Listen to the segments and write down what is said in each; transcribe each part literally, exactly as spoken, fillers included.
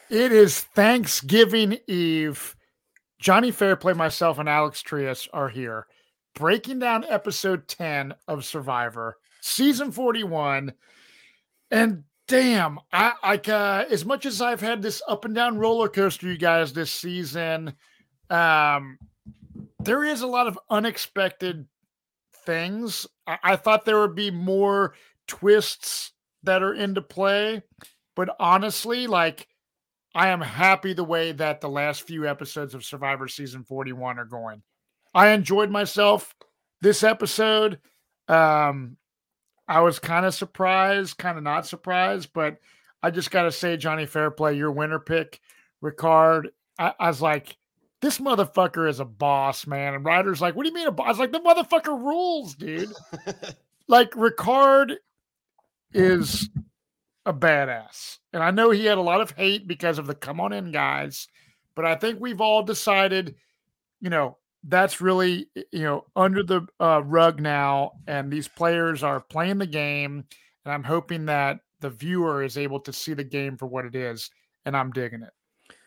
It is Thanksgiving Eve. Johnny Fairplay, myself, and Alex Trias are here breaking down episode ten of Survivor, season forty-one. And damn, I like uh, as much as I've had this up and down roller coaster, you guys, this season, um, there is a lot of unexpected things. I, I thought there would be more twists that are into play, but honestly, like, I am happy the way that the last few episodes of Survivor season forty-one are going. I enjoyed myself this episode. Um, I was kind of surprised, kind of not surprised, but I just got to say, Johnny Fairplay, your winner pick, Ricard. I, I was like, this motherfucker is a boss, man. And Ryder's like, what do you mean a boss? I was like, the motherfucker rules, dude. Like, Ricard is a badass. And I know he had a lot of hate because of the come on in guys, but I think we've all decided, you know, that's really, you know, under the uh, rug now. And these players are playing the game. And I'm hoping that the viewer is able to see the game for what it is. And I'm digging it.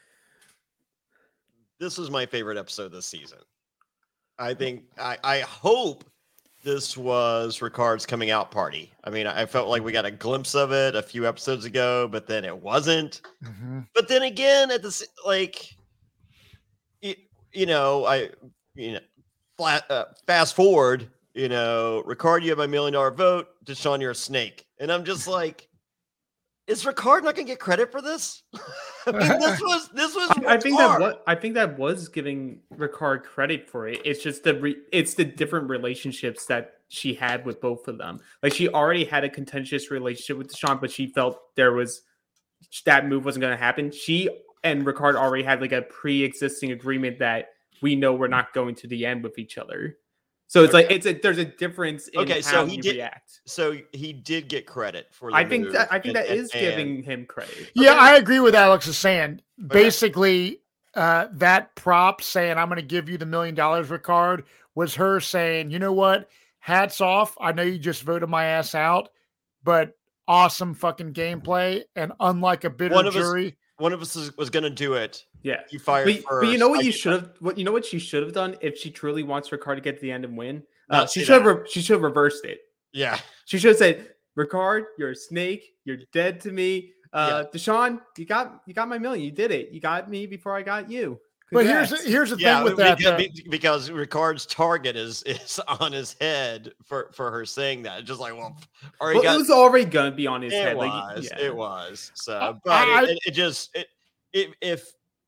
This was my favorite episode this season. I think, I, I hope this was Ricard's coming out party. I mean, I felt like we got a glimpse of it a few episodes ago, but then it wasn't. Mm-hmm. But then again, at the like, you, you know, I, you know, flat, uh, fast forward, you know, Ricard, you have my million dollar vote. Deshaun, you're a snake, and I'm just like, is Ricard not going to get credit for this? I mean, this was this was. I think that what I think that was giving Ricard credit for it. It's just the re, it's the different relationships that she had with both of them. Like, she already had a contentious relationship with Deshaun, but she felt there was that move wasn't going to happen. She and Ricard already had like a pre-existing agreement that we know we're not going to the end with each other. So it's okay. like it's a there's a difference in okay, how so he you did, react. So he did get credit for the I think move that I think and, that is and, giving him credit. Yeah, okay. I agree with Alex is saying. Okay. Basically, uh, that prop saying I'm going to give you the million dollars, Ricard, was her saying, you know what? Hats off. I know you just voted my ass out, but awesome fucking gameplay. And unlike a bitter one of jury, us, one of us was going to do it. Yeah, you fired but, first. But you know what I, you should have. What you know what she should have done if she truly wants Ricard to get to the end and win. Uh, she should have. Re- she should have reversed it. Yeah, she should have said, "Ricard, you're a snake. You're dead to me." Uh, yeah. Deshaun, you got you got my million. You did it. You got me before I got you. Congrats. But here's here's the yeah, thing with because, that because, because Ricard's target is is on his head for, for her saying that. Just like, well, well got, it was already gonna be on his it head. Was, like, yeah. It was. So, uh, but I, it, it, it just it, it if.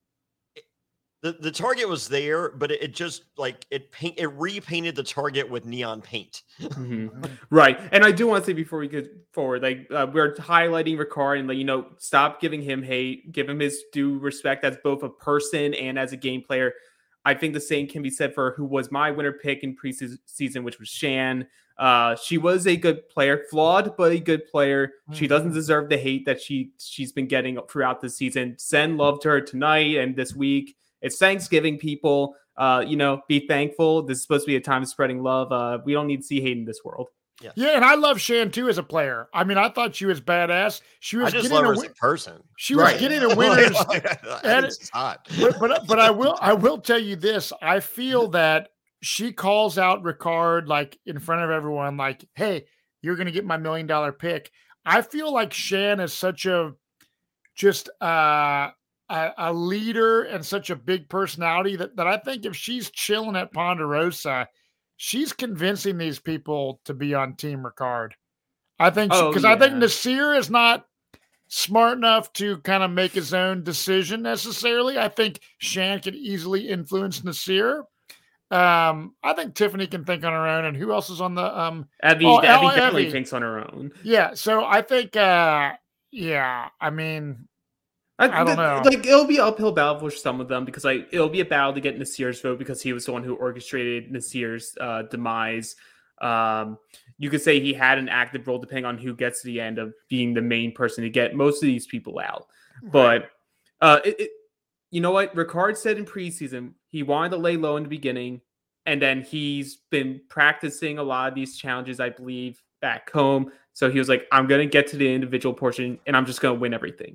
The, the target was there, but it, it just like it paint it repainted the target with neon paint. Mm-hmm. Right, and I do want to say before we get forward, like uh, we're highlighting Ricard and like you know, stop giving him hate, give him his due respect as both a person and as a game player. I think the same can be said for who was my winner pick in preseason, which was Shan. Uh, she was a good player, flawed but a good player. Mm-hmm. She doesn't deserve the hate that she she's been getting throughout the season. Sen loved her tonight and this week. It's Thanksgiving, people. Uh, you know, be thankful. This is supposed to be a time of spreading love. Uh, we don't need to see hate in this world. Yeah, yeah, and I love Shan too as a player. I mean, I thought she was badass. She was I just getting love her a, as a person. She was right. getting a winner's. It's hot. But, but but I will I will tell you this. I feel that she calls out Ricard like in front of everyone, like, "Hey, you're gonna get my million dollar pick." I feel like Shan is such a just. uh A, a leader and such a big personality that, that I think if she's chilling at Ponderosa, she's convincing these people to be on Team Ricard. I think because oh, yeah. I think Nasir is not smart enough to kind of make his own decision necessarily. I think Shan could easily influence Nasir. Um, I think Tiffany can think on her own, and who else is on the um? Abby, oh, Abby definitely Abby. thinks on her own. Yeah, so I think, uh, yeah, I mean. I, I don't know. Like it'll be an uphill battle for some of them because like it'll be a battle to get Nasir's vote because he was the one who orchestrated Nasir's uh, demise. Um, you could say he had an active role depending on who gets to the end of being the main person to get most of these people out. Right. But uh, it, it, you know what? Ricard said in preseason he wanted to lay low in the beginning, and then he's been practicing a lot of these challenges, I believe, back home. So he was like, "I'm gonna get to the individual portion, and I'm just gonna win everything."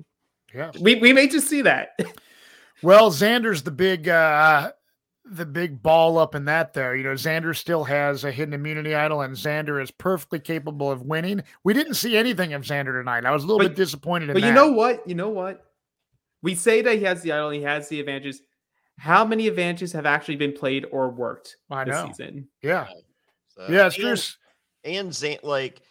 Yeah. We we may just see that. Well, Xander's the big uh the big ball up in that there. You know, Xander still has a hidden immunity idol, and Xander is perfectly capable of winning. We didn't see anything of Xander tonight. I was a little But- bit disappointed in But that. you know what? You know what? We say that he has the idol, he has the advantages. How many advantages have actually been played or worked I this know. season? Yeah. So, Yeah, it's and, true. and Zan, like,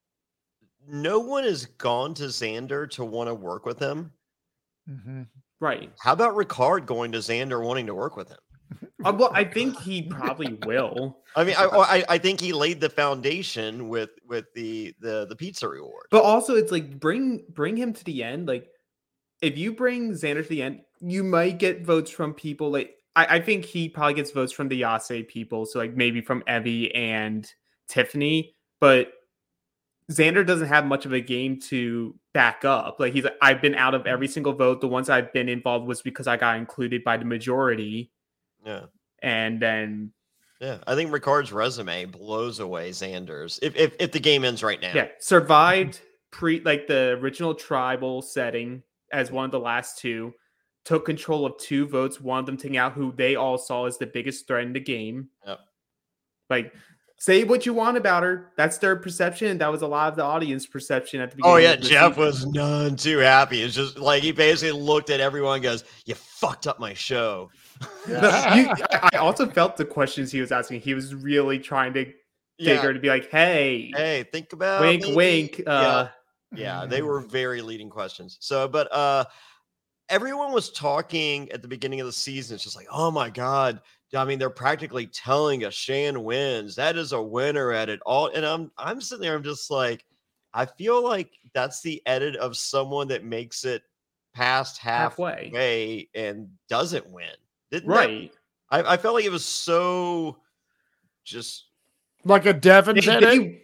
no one has gone to Xander to want to work with him. Mhm. Right. How about Ricard going to Xander wanting to work with him? Uh, well, I think he probably will. I mean, I, I I think he laid the foundation with with the the the pizza reward. But also, it's like bring bring him to the end. Like, if you bring Xander to the end, you might get votes from people. Like, I, I think he probably gets votes from the Yase people. So, like, maybe from Evie and Tiffany. But Xander doesn't have much of a game to back up. Like, he's like, I've been out of every single vote. The ones I've been involved was because I got included by the majority. Yeah. And then, Yeah, I think Ricard's resume blows away Xander's if if, if the game ends right now. yeah, survived pre like the original tribal setting as one of the last two, took control of two votes, one of them taking out who they all saw as the biggest threat in the game. Yep. Like, say what you want about her. That's their perception. That was a lot of the audience perception at the beginning. Oh yeah, of the Jeff season. was none too happy. It's just like he basically looked at everyone and goes, "You fucked up my show." No, you, I also felt the questions he was asking. He was really trying to get Yeah. her to be like, "Hey, Hey, think about wink, maybe- wink." Uh, Yeah, they were very leading questions. So, but uh everyone was talking at the beginning of the season. It's just like, oh my god. I mean, they're practically telling us Shan wins. That is a winner at it all. And I'm I'm sitting there, I'm just like, I feel like that's the edit of someone that makes it past halfway, halfway, and doesn't win. Didn't that- right? I, I felt like it was so just Like a Devon's They- edit? they-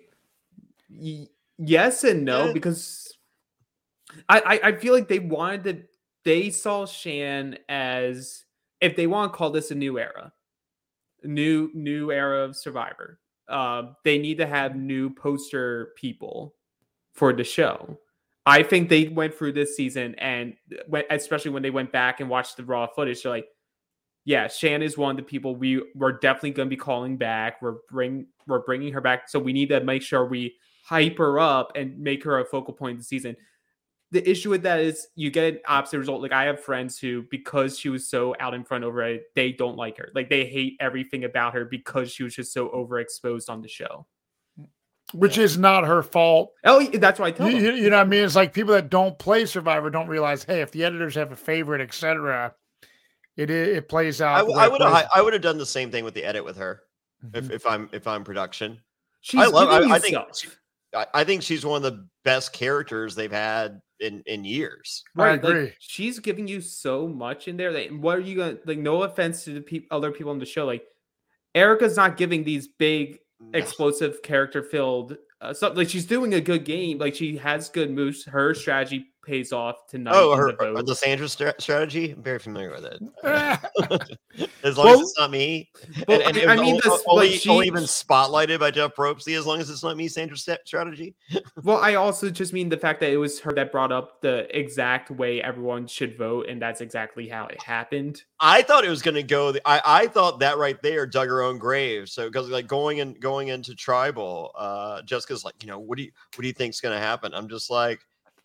y- yes and no, Yeah. because I, I I feel like they wanted to. They saw Shan as, if they want to call this a new era, new new era of Survivor. Uh, they need to have new poster people for the show. I think they went through this season, and when, especially when they went back and watched the raw footage, they're like, yeah, Shan is one of the people we we're definitely going to be calling back. We're bring we're bringing her back, so we need to make sure we hype her up and make her a focal point of the season. The issue with that is you get an opposite result. Like, I have friends who, because she was so out in front over it, they don't like her. Like, they hate everything about her because she was just so overexposed on the show. Which is not her fault. Oh, that's what I tell You, them. you- you know what I mean? It's like people that don't play Survivor don't realize, hey, if the editors have a favorite, et cetera, it it plays out. I, the way I it would plays. I, I would have done the same thing with the edit with her if, Mhm. if I'm if I'm production. She's I love giving I, you I think stuff. she- I, I think she's one of the best characters they've had in in years. I Right, like, agree. she's giving you so much in there. Like, what are you gonna like? No offense to the peop other people on the show, like Erica's not giving these big, explosive, character-filled uh, stuff. Like, she's doing a good game. Like, she has good moves. Her strategy pays off tonight. Oh, in her the vote. the Sandra stra- strategy. I'm very familiar with it. As long Well- as it's not me. Well, and, and I- it I was mean, only, this- only, like, she- only been spotlighted by Jeff Probsty. As long as it's not me, Sandra sta- strategy. Well, I also just mean the fact that it was her that brought up the exact way everyone should vote, and that's exactly how it happened. I thought it was going to go. The, I I thought that right there dug her own grave. So because like going in going into tribal, uh, Jessica's like, you know, what do you what do you think's going to happen? I'm just like,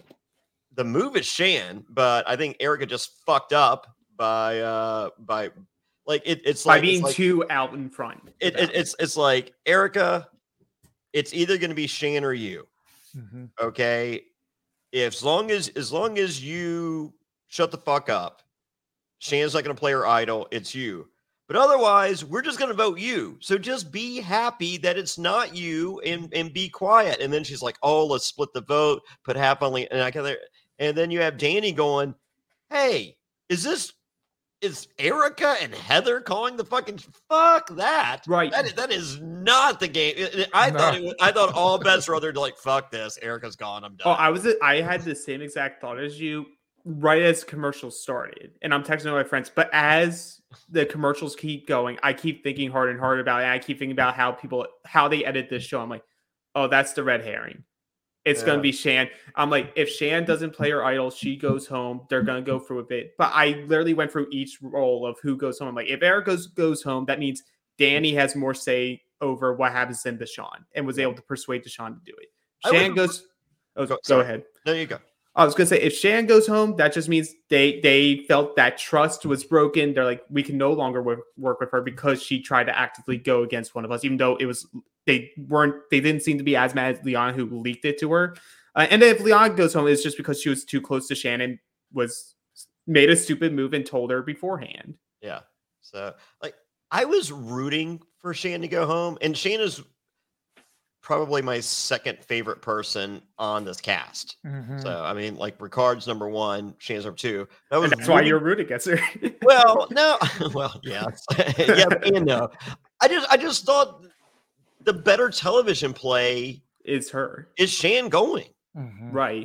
the move is Shan, but I think Erica just fucked up by uh by like it, it's By like being it's like, too out in front. it, about it, it's it's like Erica, it's either going to be Shan or you. Mhm. Okay, if as long as as long as you shut the fuck up, Shan's not going to play her idol. It's you. But otherwise, we're just going to vote you. So just be happy that it's not you and, and be quiet. And then she's like, oh, let's split the vote, put half on the, and I can, and then you have Danny going, hey, is this, is Erica and Heather calling the fucking, fuck that. Right. That is, that is not the game. It- it- I No. thought it was, I thought all bets were other like, fuck this. Erica's gone. I'm done. Oh, I was I had the same exact thought as you right as commercials started. And I'm texting my friends, but as the commercials keep going, I keep thinking harder and harder about it. I keep thinking about how people how they edit this show. I'm like, oh, that's the red herring. It's Yeah. going to be Shan. I'm like, if Shan doesn't play her idol, she goes home. They're going to go through a bit. But I literally went through each role of who goes home. I'm like, if Eric goes, goes home, that means Danny has more say over what happens in Deshaun and was able to persuade Deshaun to do it. Shan goes. Oh, go, go ahead. There you go. I was going to say, if Shan goes home, that just means they they felt that trust was broken. They're like, we can no longer work, work with her because she tried to actively go against one of us, even though it was they weren't they didn't seem to be as mad as Liana, who leaked it to her. Uh, and then if Liana goes home, it's just because she was too close to Shannon, was made a stupid move and told her beforehand. Yeah. So like I was rooting for Shan to go home, and Shan is probably my second favorite person on this cast. Mm-hmm. So I mean, like Ricard's number one, Shan's number two. That was And that's really... why you're rooting against her. Well, no, well, yeah, yeah, and no. I just, I just thought the better television play is her. Is Shan going? Mm-hmm. Right.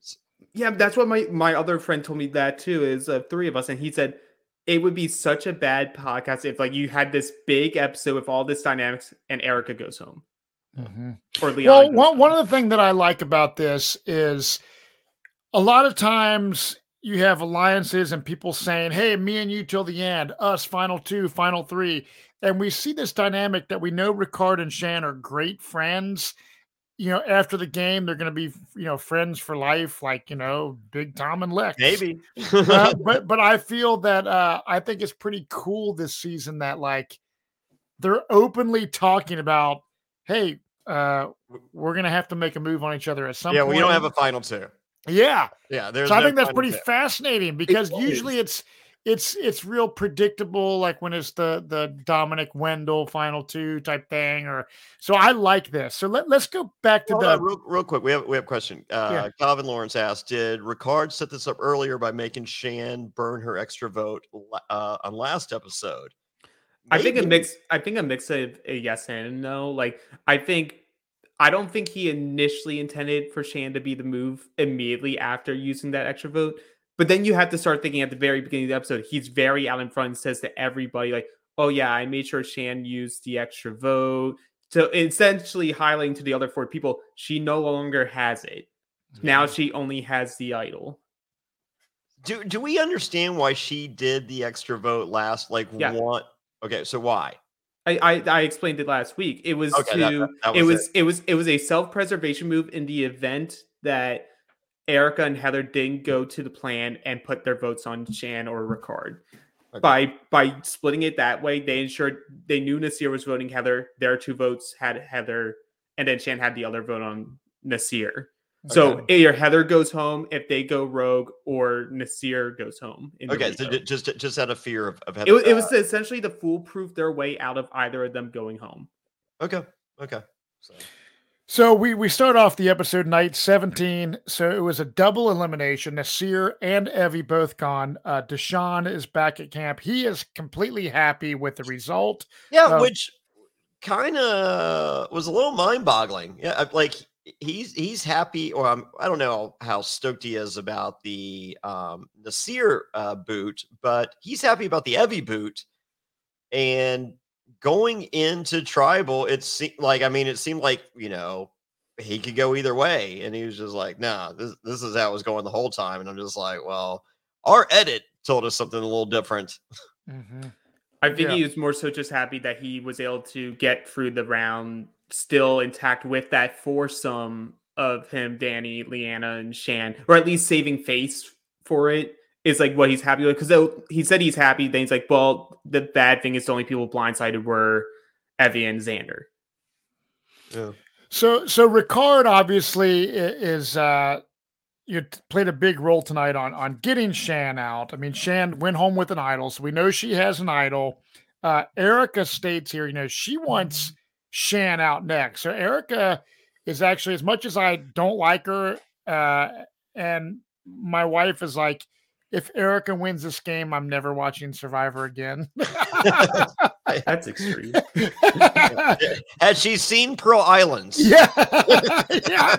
Yeah, that's what my my other friend told me that too. Is uh, three of us, and he said it would be such a bad podcast if like you had this big episode with all this dynamics and Erica goes home. Mm-hmm. Or Leon well, one, one of the things that I like about this is a lot of times you have alliances and people saying, hey, me and you till the end, us, final two, final three. And we see this dynamic that we know Ricard and Shan are great friends. You know, after the game, they're going to be, you know, friends for life, like, you know, Big Tom and Lex. Maybe. uh, but but I feel that uh, I think it's pretty cool this season that, like, they're openly talking about, hey, uh, we're going to have to make a move on each other at some yeah, point. Yeah, we don't have a final two. Yeah. Yeah. There's so I no think that's pretty two. fascinating because it usually it's it's it's real predictable, like when it's the the Dominic Wendell final two type thing. Or so I like this. So let, let's go back to Hold the on, real, real quick. We have we have a question. Uh, yeah. Calvin Lawrence asked, did Ricard set this up earlier by making Shan burn her extra vote uh, on last episode? Maybe. I think a mix. I think a mix of a yes and a no. Like I think, I don't think he initially intended for Shan to be the move immediately after using that extra vote. But then you have to start thinking at the very beginning of the episode, he's very out in front and says to everybody, like, "Oh yeah, I made sure Shan used the extra vote." So essentially highlighting to the other four people, she no longer has it. Mm-hmm. Now she only has the idol. Do Do we understand why she did the extra vote last? Like, yeah. What? Okay, so why? I, I, I explained it last week. It was okay, to that, that, that was it was it. it was it was a self-preservation move in the event that Erica and Heather didn't go to the plan and put their votes on Shan or Ricard. Okay. By by splitting it that way, they ensured they knew Naseer was voting Heather. Their two votes had Heather, and then Shan had the other vote on Naseer. Okay. So either Heather goes home if they go rogue, or Naseer goes home. Okay, so just just out of fear of, of Heather. It was, it was essentially to foolproof their way out of either of them going home. Okay, okay. So, so we we start off the episode night seventeen. So it was a double elimination. Naseer and Evie both gone. Uh, Deshaun is back at camp. He is completely happy with the result. Yeah, uh, which kind of was a little mind-boggling. Yeah, like. He's he's happy, or um, I don't know how stoked he is about the um, Naseer uh, boot, but he's happy about the Evie boot. And going into Tribal, it seemed like I mean, it seemed like you know he could go either way, and he was just like, "Nah, this this is how it was going the whole time." And I'm just like, "Well, our edit told us something a little different." Mm-hmm. I think yeah. he was more so just happy that he was able to get through the round still intact with that foursome of him, Danny, Leanna, and Shan, or at least saving face for it is like what he's happy with. Because he said he's happy, then he's like, well, the bad thing is the only people blindsided were Evie and Xander. Yeah. So, so Ricard obviously is uh, you played a big role tonight on on getting Shan out. I mean, Shan went home with an idol, so we know she has an idol. Uh, Erica states here, you know, she wants Shan out next. So Erica is actually, as much as I don't like her, uh, and my wife is like, if Erica wins this game, I'm never watching Survivor again. That's extreme. Has she seen Pearl Islands? Yeah. yeah.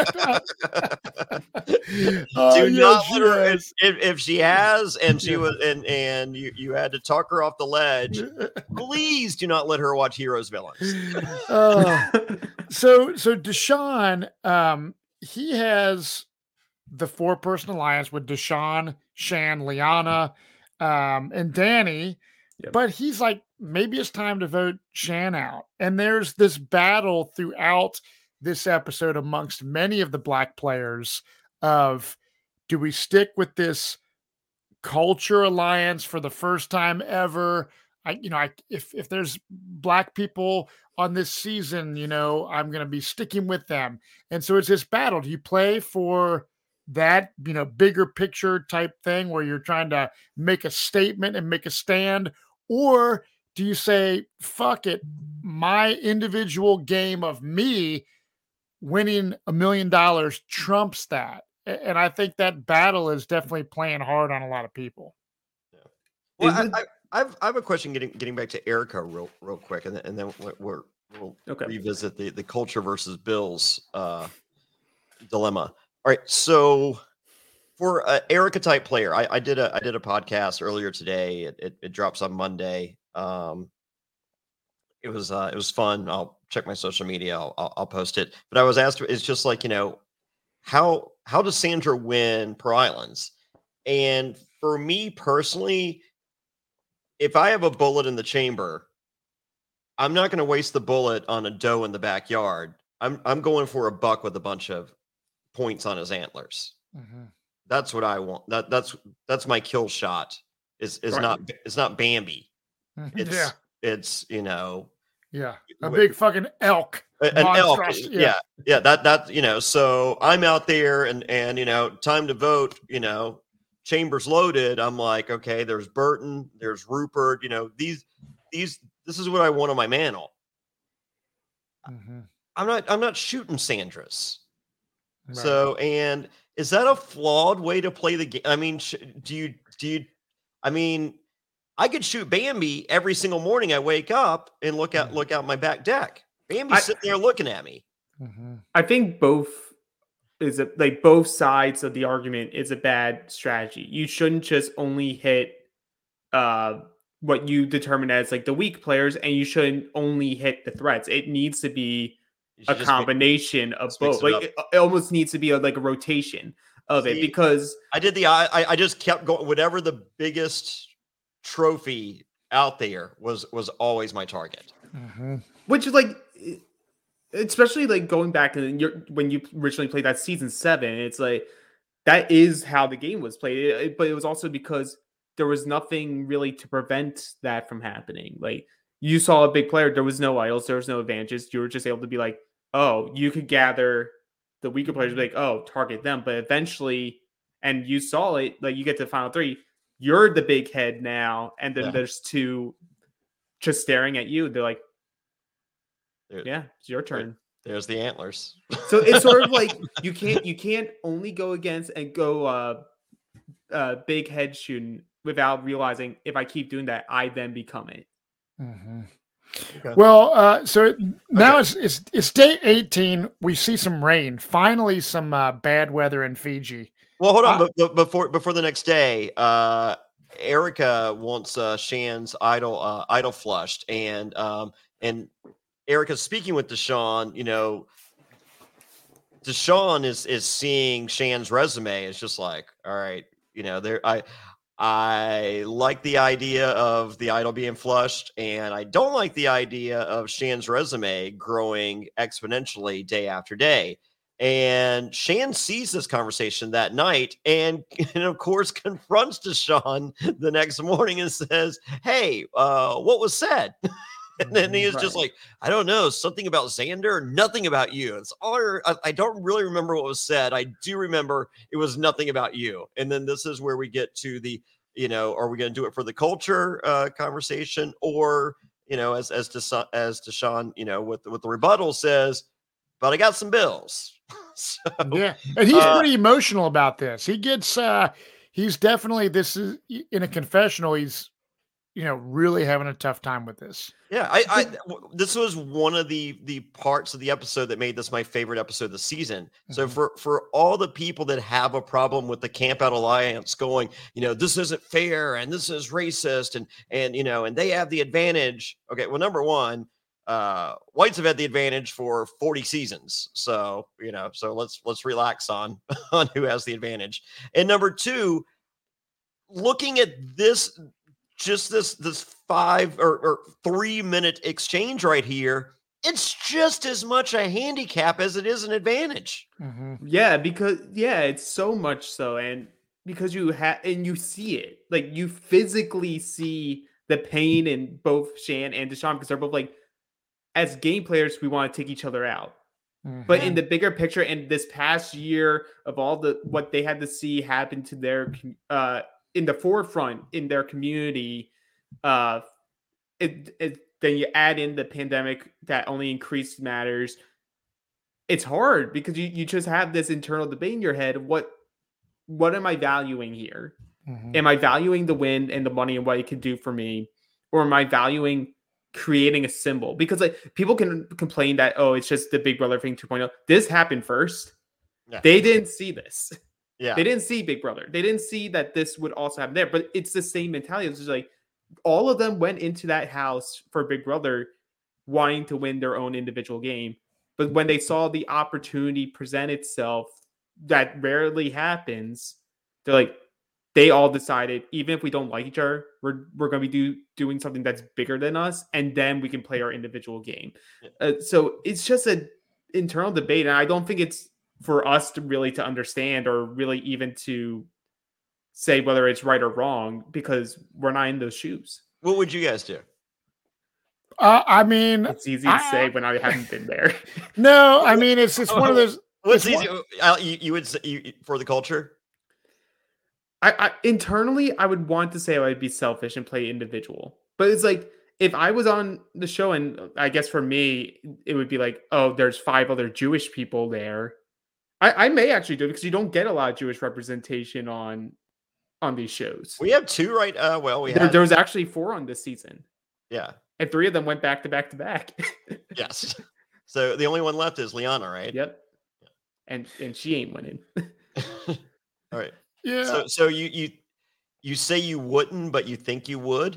oh, do yeah, not let her, if, if she has, and she yeah. was, and and you, you had to talk her off the ledge. Please do not let her watch Heroes Villains. uh, so so Deshaun, um, he has the four person alliance with Deshaun, Shan, Liana, um, and Danny. Yep. But he's like, maybe it's time to vote Shan out. And there's this battle throughout this episode amongst many of the black players of, do we stick with this culture alliance for the first time ever? I, you know, I, if, if there's black people on this season, you know, I'm going to be sticking with them. And so it's this battle. Do you play for that, you know, bigger picture type thing where you're trying to make a statement and make a stand? Or do you say, fuck it, my individual game of me winning a million dollars trumps that? And I think that battle is definitely playing hard on a lot of people. Yeah. Well, I, I, I've, I have a question getting getting back to Erica real real quick, and then, and then we're, we'll okay. revisit the, the culture versus Bills uh, dilemma. All right, so for an Erica type player, I, I did a I did a podcast earlier today. It, it, it drops on Monday. Um, it was uh, it was fun. I'll check my social media. I'll, I'll I'll post it. But I was asked, it's just like, you know, how how does Sandra win per islands? And for me personally, if I have a bullet in the chamber, I'm not going to waste the bullet on a doe in the backyard. I'm I'm going for a buck with a bunch of points on his antlers. Mm-hmm. That's what I want. That that's that's my kill shot. Is is right. not it's not Bambi. It's yeah. it's you know yeah a with, big fucking elk. An elk. Yeah. yeah yeah that that you know. So I'm out there and and you know time to vote. You know chambers loaded. I'm like, okay, there's Burton, there's Rupert. You know these these this is what I want on my mantle. Mm-hmm. I'm not I'm not shooting Sandra's. Right. So and. Is that a flawed way to play the game? I mean, sh- do you, do you, I mean, I could shoot Bambi every single morning I wake up and look out, look out my back deck. Bambi's I, sitting there looking at me. I think both is a, like both sides of the argument is a bad strategy. You shouldn't just only hit uh, what you determine as like the weak players, and you shouldn't only hit the threats. It needs to be a combination make, of both. Like it, it almost needs to be a, like a rotation of See, it because I did the I I just kept going. Whatever the biggest trophy out there was was always my target. Mm-hmm. Which is like, especially like going back and you're when you originally played that season seven, it's like that is how the game was played. It, but it was also because there was nothing really to prevent that from happening. Like you saw a big player, there was no idols, there was no advantages. You were just able to be like, oh, you could gather the weaker players, be like, oh, target them. But eventually, and you saw it, like you get to the final three, you're the big head now. And then yeah. there's two just staring at you. They're like, there, yeah, it's your turn. There's the antlers. So it's sort of like you can't you can't only go against and go uh, uh, big head shooting without realizing if I keep doing that, I then become it. Mm-hmm. Okay. Well, uh, so now okay. it's, it's it's day eighteen. We see some rain. Finally, some uh, bad weather in Fiji. Well, hold on. Uh, b- before before the next day, uh, Erica wants uh, Shan's idol uh, idol flushed, and um, and Erica's speaking with Deshaun. You know, Deshaun is is seeing Shan's resume. It's just like, all right, you know, there I. I like the idea of the idol being flushed, and I don't like the idea of Shan's resume growing exponentially day after day. And Shan sees this conversation that night and, and of course, confronts Deshaun the next morning and says, hey, uh, what was said? And then he is right. just like, I don't know, something about Xander, nothing about you. It's all I, I don't really remember what was said. I do remember it was nothing about you. And then this is where we get to the, you know, are we going to do it for the culture uh, conversation, or you know, as as Desha- as Deshaun, you know, with with the rebuttal says, but I got some bills. So, yeah, and he's uh, pretty emotional about this. He gets, uh, he's definitely this is in a confessional. He's you know, really having a tough time with this. Yeah, I, I this was one of the the parts of the episode that made this my favorite episode of the season. Mm-hmm. So for for all the people that have a problem with the Camp Out Alliance going, you know, this isn't fair and this is racist and and you know, and they have the advantage. Okay, well, number one, uh, whites have had the advantage for forty seasons. So, you know, so let's let's relax on on who has the advantage. And number two, looking at this, just this this five or, or three minute exchange right here, it's just as much a handicap as it is an advantage. Mm-hmm. Yeah, because yeah, it's so much so, and because you have and you see it, like you physically see the pain in both Shan and Deshaun, because they're both like, as game players, we want to take each other out. Mm-hmm. But in the bigger picture, and this past year of all the what they had to see happen to their uh in the forefront in their community, uh, it, it then you add in the pandemic that only increased matters. It's hard because you, you just have this internal debate in your head. What what am I valuing here? Mm-hmm. Am I valuing the win and the money and what it can do for me, or am I valuing creating a symbol? Because like people can complain that, oh, it's just the Big Brother thing two point oh. This happened first. Yeah. They didn't see this. Yeah. They didn't see Big Brother. They didn't see that this would also happen there. But it's the same mentality. It's just like all of them went into that house for Big Brother wanting to win their own individual game. But when they saw the opportunity present itself, that rarely happens, they're like, they all decided, even if we don't like each other, we're we're going to be do, doing something that's bigger than us, and then we can play our individual game. Yeah. Uh, so it's just an internal debate, and I don't think it's for us to really to understand or really even to say whether it's right or wrong, because we're not in those shoes. What would you guys do? Uh, I mean, It's easy to I, say when I haven't been there. No, I mean it's it's one of those. What's it's easy? one- Al, you, you would say you, for the culture? I, I internally, I would want to say I would be selfish and play individual, but it's like if I was on the show, and I guess for me, it would be like, oh, there's five other Jewish people there. I, I may actually do it because you don't get a lot of Jewish representation on on these shows. We have two, right? Uh, well, we There, have. there was actually four on this season, Yeah. and three of them went back to back to back. Yes. So the only one left is Liana, right? Yep. And and she ain't winning. All right. Yeah. So so you you you say you wouldn't, but you think you would?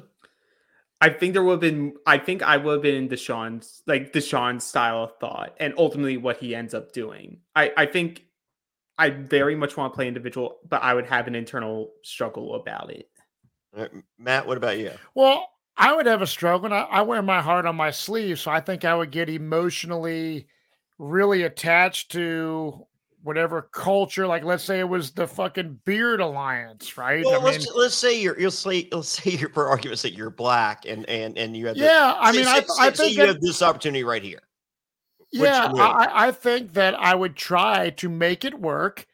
I think there would have been. I think I would have been Deshaun's like Deshaun's style of thought, and ultimately what he ends up doing. I I think I very much want to play individual, but I would have an internal struggle about it. All right, Matt, what about you? Well, I would have a struggle. And I, I wear my heart on my sleeve, so I think I would get emotionally really attached to whatever culture. Like, let's say it was the fucking Beard Alliance, right? Well, I let's mean, let's say you're you'll say let's say you're for argument's sake you're black and and and you have yeah. I say, mean, say, I say, I say think you that, have this opportunity right here. yeah, you I, I think that I would try to make it work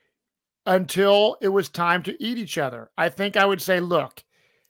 until it was time to eat each other. I think I would say, look,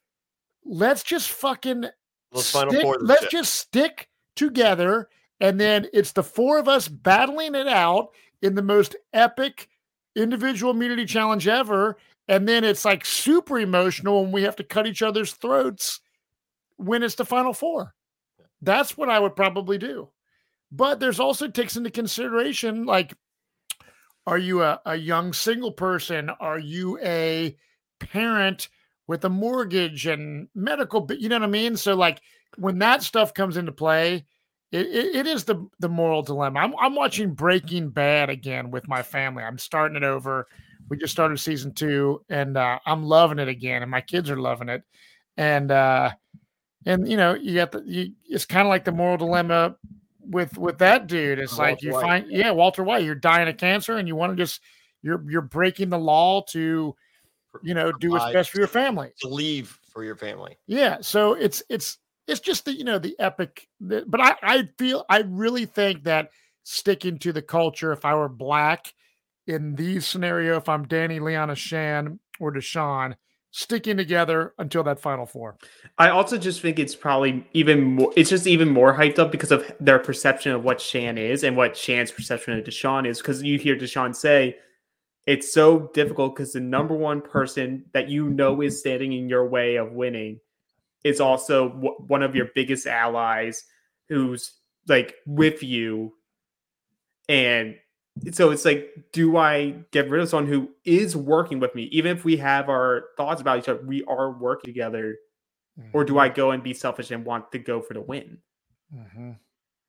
let's just fucking Let's final stick, four this let's shit. just stick together, and then it's the four of us battling it out in the most epic individual immunity challenge ever, and then it's like super emotional when we have to cut each other's throats when it's the final four. That's what I would probably do. But there's also takes into consideration, like, are you a, a young single person? Are you a parent with a mortgage and medical? You know what I mean? So like when that stuff comes into play, it, it, it is the, the moral dilemma. I'm, I'm watching Breaking Bad again with my family. I'm starting it over. We just started season two, and uh, I'm loving it again, and my kids are loving it. And uh, and you know, you got the you, it's kind of like the moral dilemma with with that dude. It's Walter like you White. find yeah, Walter White, you're dying of cancer, and you want to just you're you're breaking the law to, you know, do what's Provide best for your family. To leave for your family. Yeah, so it's it's it's just the you know the epic. The, but I I feel I really think that sticking to the culture. If I were black in these scenario, if I'm Danny, Liana, Shan, or Deshaun, sticking together until that final four. I also just think it's probably even more, it's just even more hyped up because of their perception of what Shan is and what Shan's perception of Deshaun is. Because you hear Deshaun say, it's so difficult because the number one person that you know is standing in your way of winning is also w- one of your biggest allies who's like with you. And so it's like, do I get rid of someone who is working with me? Even if we have our thoughts about each other, we are working together. Or do I go and be selfish and want to go for the win? Mm-hmm.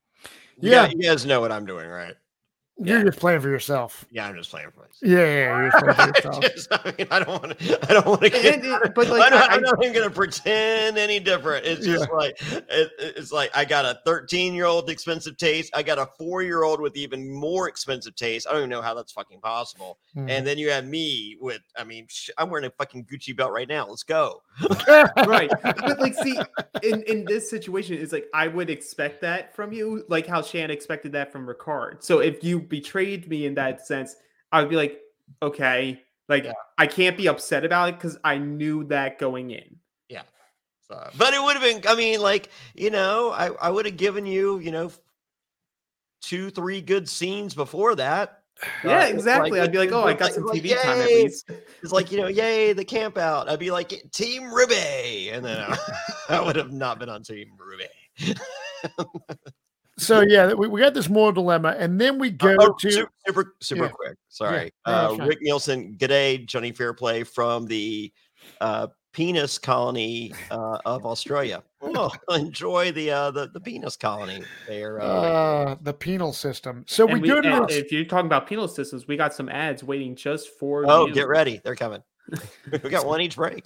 Yeah. You guys know what I'm doing, right? You're Yeah. just playing for yourself. Yeah, I'm just playing for myself. Yeah, yeah, you're just playing for yourself. Just, I mean, I don't want to. I don't want to get. And it- but, like, I don't, I- I'm not even going to pretend any different. It's just Yeah. like it, it's like I got a thirteen year old expensive taste. I got a four year old with even more expensive taste. I don't even know how that's fucking possible. Mhm. And then you have me with. I mean, sh- I'm wearing a fucking Gucci belt right now. Let's go. Right. But like, see, in, in this situation, it's like I would expect that from you, like how Shan expected that from Ricard. So if you betrayed me in that sense, I would be like, okay, like Yeah. I can't be upset about it because I knew that going in. So, but it would have been. I mean, like you know, I I would have given you, you know, two, three good scenes before that. Yeah, Uh, exactly. like, I'd be like, it's oh, I like- got some like, T V time at yay. least. It's like, you know, yay, the camp out. I'd be like, Team Ruby. And then uh, I would have not been on Team Ruby. So yeah, we, we got this moral dilemma, and then we go Oh, to super, super, super Yeah. quick. Sorry. Yeah, uh, fine. Rick Nielsen, g'day, Johnny Fairplay from the uh, penis colony uh, of Australia. Oh, enjoy the, uh, the the penis colony there. Uh, uh, the penal system. So we, And we, go to and this. if you're talking about penal systems, we got some ads waiting just for oh, you. get ready. They're coming. we got one each break.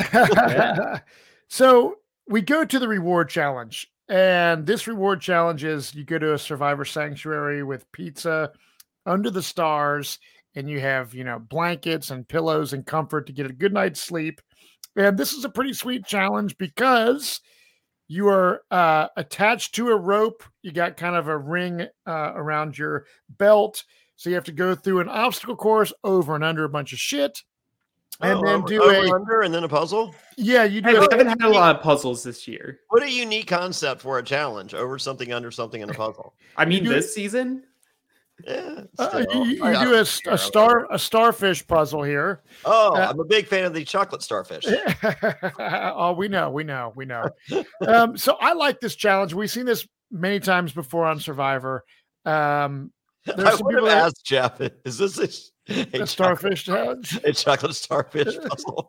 So we go to the reward challenge, and this reward challenge is you go to a survivor sanctuary with pizza under the stars, and you have, you know, blankets and pillows and comfort to get a good night's sleep. And this is a pretty sweet challenge because you are uh, attached to a rope. You got kind of a ring uh, around your belt. So you have to go through an obstacle course over and under a bunch of shit. And Oh, then over- do over a, under and then a puzzle. yeah, you Hey, do we a, haven't had a lot of puzzles this year. What a unique concept for a challenge. Over something, under something, in a puzzle. I mean, do- this season. Yeah. uh, still, you, you I- I do don't a, s- care. a star a starfish puzzle here. Oh, uh, I'm a big fan of the chocolate starfish. Oh, we know, we know, we know. Um, so I like this challenge. We've seen this many times before on Survivor. Um, There's I some would have people that- asked Jeff, is this a, a, a chocolate, starfish challenge. a chocolate starfish puzzle?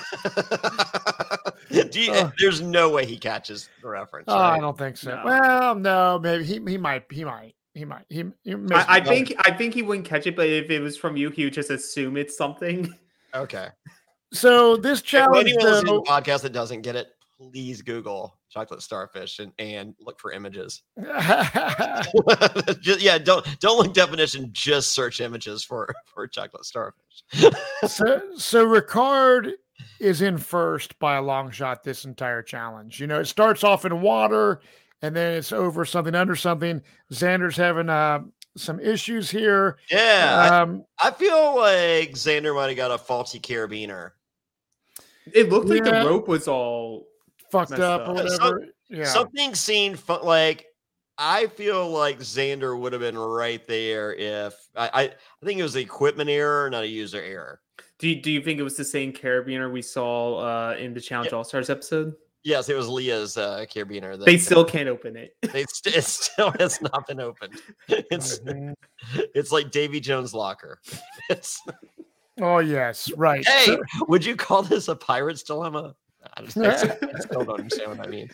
Do you, Uh. there's no way he catches the reference. Oh, I right? don't think so. No. Well, no, maybe he he might he might he might he. he missed I, I it. think I think he wouldn't catch it, but if it was from you, he would just assume it's something. Okay. so. This For challenge, anyone listening to though, the podcast that doesn't get it, please Google chocolate starfish and, and look for images. Just, yeah, don't don't look definition. Just search images for for chocolate starfish. so so Ricard is in first by a long shot this entire challenge. You know, it starts off in water and then it's over something under something. Xander's having uh, some issues here. Yeah, Um, I, I feel like Xander might have got a faulty carabiner. It looked like Yeah. the rope was all. fucked Messed up or up. whatever. Yeah. Something seemed fun, like I feel like Xander would have been right there if I, I I think it was the equipment error, not a user error. Do you, do you think it was the same carabiner we saw uh, in the Challenge Yeah. All Stars episode? Yes, it was Leah's uh, carabiner. That, They still can't open it. they st- it still has not been opened. It's Mhm. it's like Davy Jones' locker. It's Oh yes, right. hey, So- would you call this a pirate's dilemma? I, just, I still- I still don't understand what that means.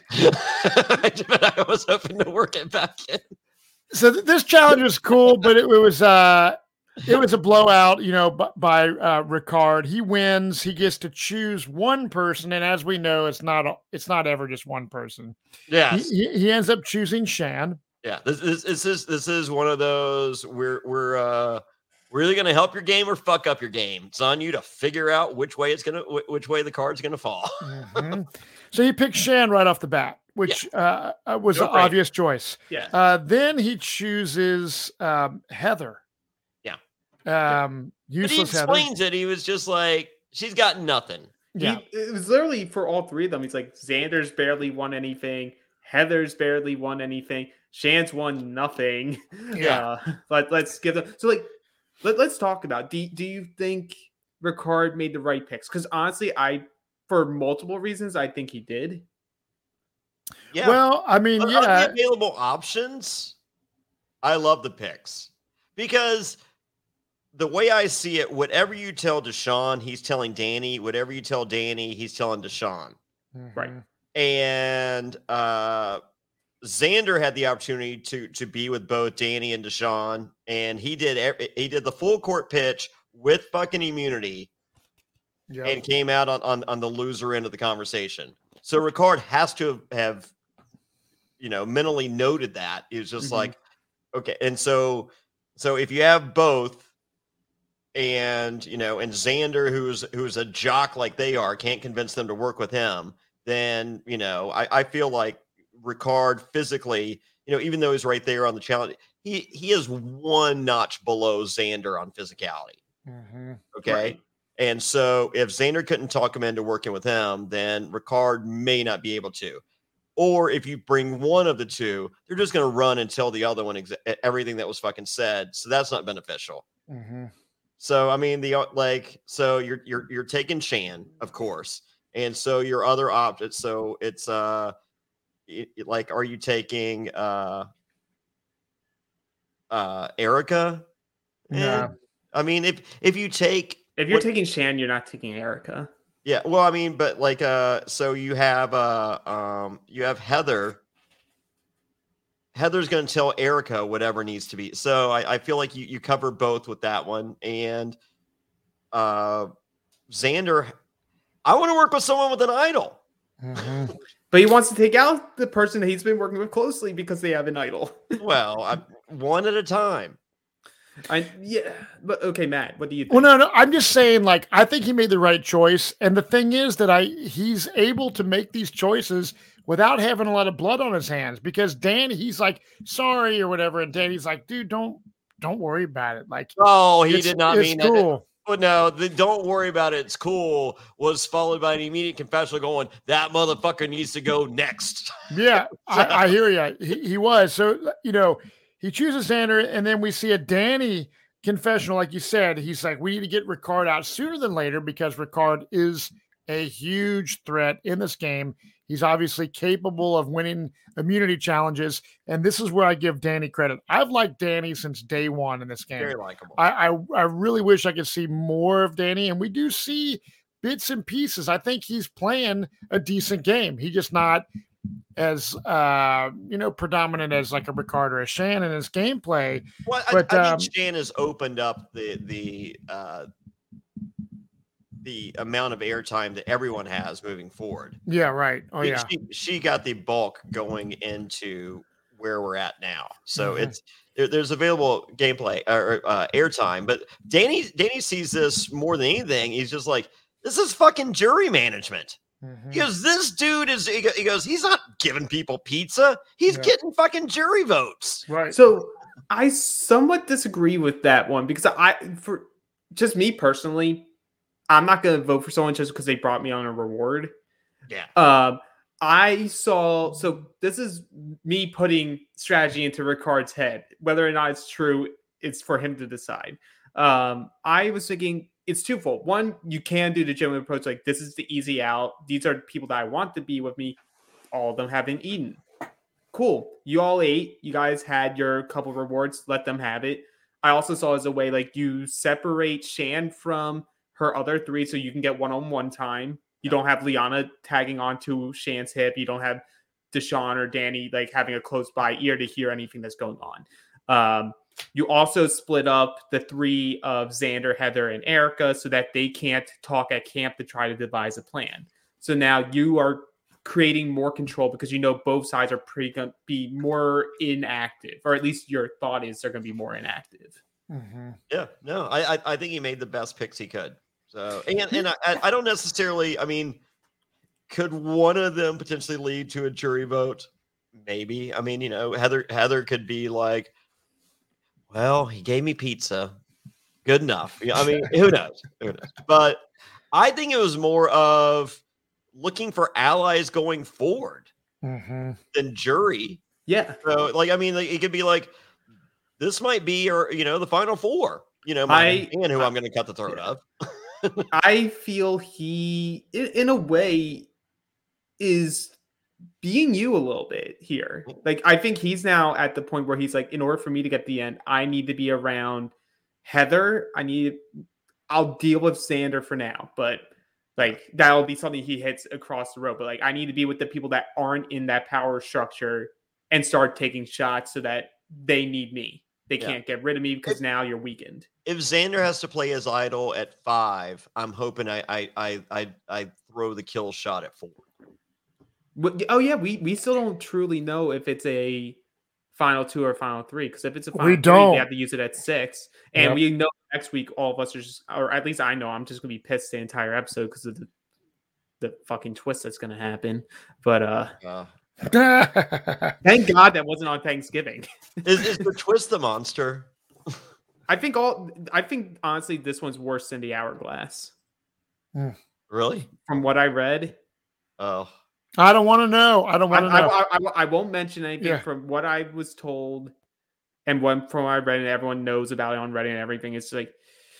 I was hoping to work it back in. so th- this challenge was cool, but it, it was uh it was a blowout, you know, b- by uh Ricard. He wins. He gets to choose one person, and as we know, it's not a, it's not ever just one person. He, Yes. he, he ends up choosing Shan. Yeah, this, this this is this is one of those we're we're uh we're either gonna help your game or fuck up your game. It's on you to figure out which way it's gonna wh- which way the card's gonna fall. Mhm. So he picks Shan right off the bat, which uh, uh, was No an brainer. obvious choice. Yeah. Uh, then he chooses um, Heather. Yeah. Um, But he useless Heather. explains it. He was just like, she's got nothing. Yeah. He, it was literally for all three of them. He's like, Xander's barely won anything. Heather's barely won anything. Shan's won nothing. Yeah. Uh, let, let's give them. So, like, let, let's talk about do, do you think Ricard made the right picks? Because honestly, I, for multiple reasons, I think he did. Yeah. Well, I mean, Of- of yeah. the available options, I love the picks because the way I see it, whatever you tell Deshaun, he's telling Danny. Whatever you tell Danny, he's telling Deshaun. Right. Mhm. And uh, Xander had the opportunity to to be with both Danny and Deshaun, and he did he did the full court pitch with fucking immunity, yep. and came out on, on on the loser end of the conversation. So Ricard has to have, you know, mentally noted that. He was just mm-hmm. like, okay, and so so if you have both. And, you know, and Xander, who's who's a jock like they are, can't convince them to work with him, then, you know, I, I feel like Ricard physically, you know, even though he's right there on the challenge, he, he is one notch below Xander on physicality. Mm-hmm. Okay. Right. And so if Xander couldn't talk him into working with him, then Ricard may not be able to. Or if you bring one of the two, they're just going to run and tell the other one exa- everything that was fucking said. So that's not beneficial. Mm-hmm. So I mean the like so you're you're you're taking Shan, of course, and so your other options. So it's uh it, it, like are you taking uh uh Erica? Yeah. Eh, I mean if if you take if you're what, taking Shan, you're not taking Erica. Yeah, well I mean, but like uh so you have uh um you have Heather. Heather's going to tell Erica whatever needs to be. So I, I feel like you, you cover both with that one. And uh, Xander, I want to work with someone with an idol. Mm-hmm. But he wants to take out the person that he's been working with closely because they have an idol. Well, I, one at a time. I yeah, but okay, Matt, what do you think? Well, no, no, I'm just saying, like, I think he made the right choice. And the thing is that I he's able to make these choices without having a lot of blood on his hands, because Dan, he's like, sorry or whatever. And Danny's like, dude, don't, don't worry about it. Like, oh, he did not mean cool. that. But no, the don't worry about it, it's cool was followed by an immediate confessional going, that motherfucker needs to go next. Yeah, so. I, I hear you. He, he was. So, you know, he chooses Xander, and then we see a Danny confessional, like you said. He's like, we need to get Ricard out sooner than later because Ricard is a huge threat in this game. He's obviously capable of winning immunity challenges, and this is where I give Danny credit. I've liked Danny since day one in this game. Very likable. I, I, I really wish I could see more of Danny, and we do see bits and pieces. I think he's playing a decent game. He's just not as uh, you know, predominant as like a Ricard or a Shan in his gameplay. Well, but I, I um, think Shan has opened up the the uh, the amount of airtime that everyone has moving forward. Yeah, right. Oh, she, yeah. She, she got the bulk going into where we're at now. So mm-hmm. it's there, there's available gameplay or uh, airtime. But Danny Danny sees this more than anything. He's just like, this is fucking jury management. Mm-hmm. He goes, this dude is, he goes, he's not giving people pizza. He's yeah. getting fucking jury votes. Right. So I somewhat disagree with that one because I, for just me personally, I'm not going to vote for someone just because they brought me on a reward. Yeah. Um, I saw, so this is me putting strategy into Ricard's head. Whether or not it's true, it's for him to decide. Um, I was thinking it's twofold. One, you can do the genuine approach, like this is the easy out. These are the people that I want to be with me. All of them haven't eaten. Cool. You all ate. You guys had your couple rewards. Let them have it. I also saw as a way, like you separate Shan from her other three so you can get one-on-one time. You don't have Liana tagging onto Shan's hip. You don't have Deshaun or Danny like having a close by ear to hear anything that's going on. Um, you also split up the three of Xander, Heather, and Erica so that they can't talk at camp to try to devise a plan. So now you are creating more control because you know both sides are pretty going to be more inactive, or at least your thought is they're going to be more inactive. Mm-hmm. Yeah, no, I, I I think he made the best picks he could. So, and, and I, I don't necessarily, I mean, could one of them potentially lead to a jury vote? Maybe. I mean, you know, Heather, Heather could be like, well, he gave me pizza. Good enough. I mean, who knows? Who knows? But I think it was more of looking for allies going forward mm-hmm. than jury. Yeah. So, like, I mean, like, it could be like, this might be, or, you know, the final four, you know, my man who I, I'm going to cut the throat yeah. of. I feel he, in, in a way, is being you a little bit here. Like, I think he's now at the point where he's like, in order for me to get the end, I need to be around Heather. I need, I'll deal with Xander for now, but like, that'll be something he hits across the road. But like, I need to be with the people that aren't in that power structure and start taking shots so that they need me. They Yeah. can't get rid of me because now you're weakened. If Xander has to play his idol at five, I'm hoping I I I I, I throw the kill shot at four. What- Oh yeah, we we still don't truly know if it's a final two or final three, because if it's a final We three, don't. they have to use it at six, and Yep. we know next week all of us are just, or at least I know, I'm just gonna be pissed the entire episode because of the the fucking twist that's gonna happen. But uh, Uh, thank God that wasn't on Thanksgiving. is, is the twist the monster? I think all I think honestly this one's worse than the Hourglass Really? from what I read. Oh, I don't want to know. I don't I, want to know. I, I, I won't mention anything Yeah. from what I was told and what from what I read and everyone knows about it on Reddit and everything. It's like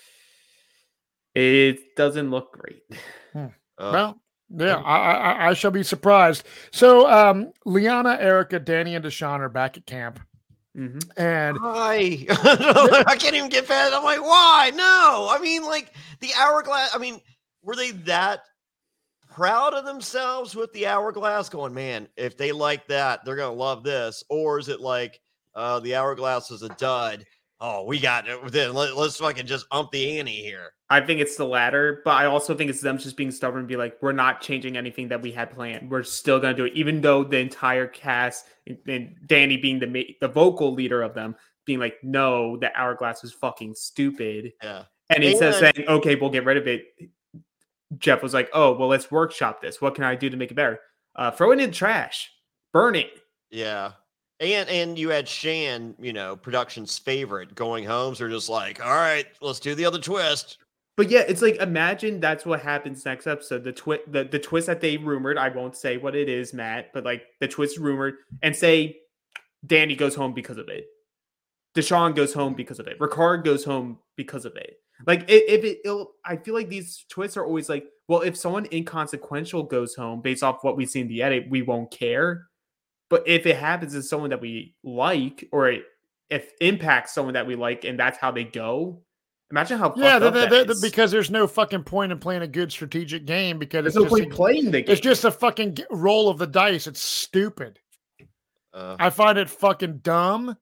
it doesn't look great. uh, Well, yeah, I, I I shall be surprised. So, um, Liana, Erica, Danny, and Deshaun are back at camp, Mhm. and why? I can't even get past. I'm like, why? No, I mean, like the hourglass. I mean, were they that proud of themselves with the hourglass? Going, man, if they like that, they're gonna love this. Or is it like, uh, the hourglass is a dud? Oh, we got it. Then let, let's fucking just ump the ante here. I think it's the latter, but I also think it's them just being stubborn and be like, we're not changing anything that we had planned. We're still going to do it, even though the entire cast and, and Danny being the ma- the vocal leader of them being like, no, the hourglass is fucking stupid. Yeah. And instead of And- saying, okay, we'll get rid of it, Jeff was like, oh, well, let's workshop this. What can I do to make it better? Uh, throw it in the trash, burn it. Yeah. And and you had Shan, you know, production's favorite, going home. So they're just like, all right, let's do the other twist. But yeah, it's like, imagine that's what happens next episode. The twist, the, the twist that they rumored, I won't say what it is, Matt, but like the twist rumored, and say Danny goes home because of it. Deshaun goes home because of it. Ricard goes home because of it. Like if, if it, it'll, I feel like these twists are always like, well, if someone inconsequential goes home based off what we see in the edit, we won't care. But if it happens to someone that we like, or it, if impacts someone that we like, and that's how they go, imagine how yeah, fucked the, up the, that the, the- is. because there's no fucking point in playing a good strategic game because There's it's no just point a, playing the game. it's just a fucking g- roll of the dice. It's stupid. Uh, I find it fucking dumb,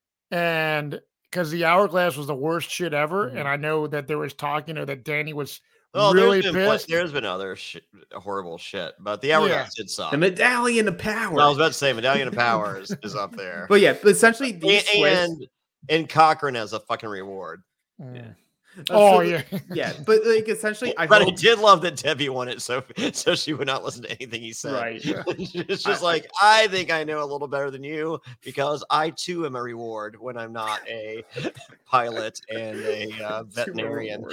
and because the hourglass was the worst shit ever, Mhm. and I know that there was talk, you know, that Danny was well, really there's been, pla- pissed. there's been other shit, horrible shit, but the hourglass did suck. the medallion of power. Well, I was about to say Medallion of Power is, is up there. But yeah, but essentially and, these twists. and and Cochran has a fucking reward. Mm. Uh, Oh so- yeah, yeah, but like essentially, I But I hope, did love that Debbie won it, so so she would not listen to anything he said. right. It's just I- like, I think I know a little better than you because I too am a reward when I'm not a pilot and a uh, veterinarian.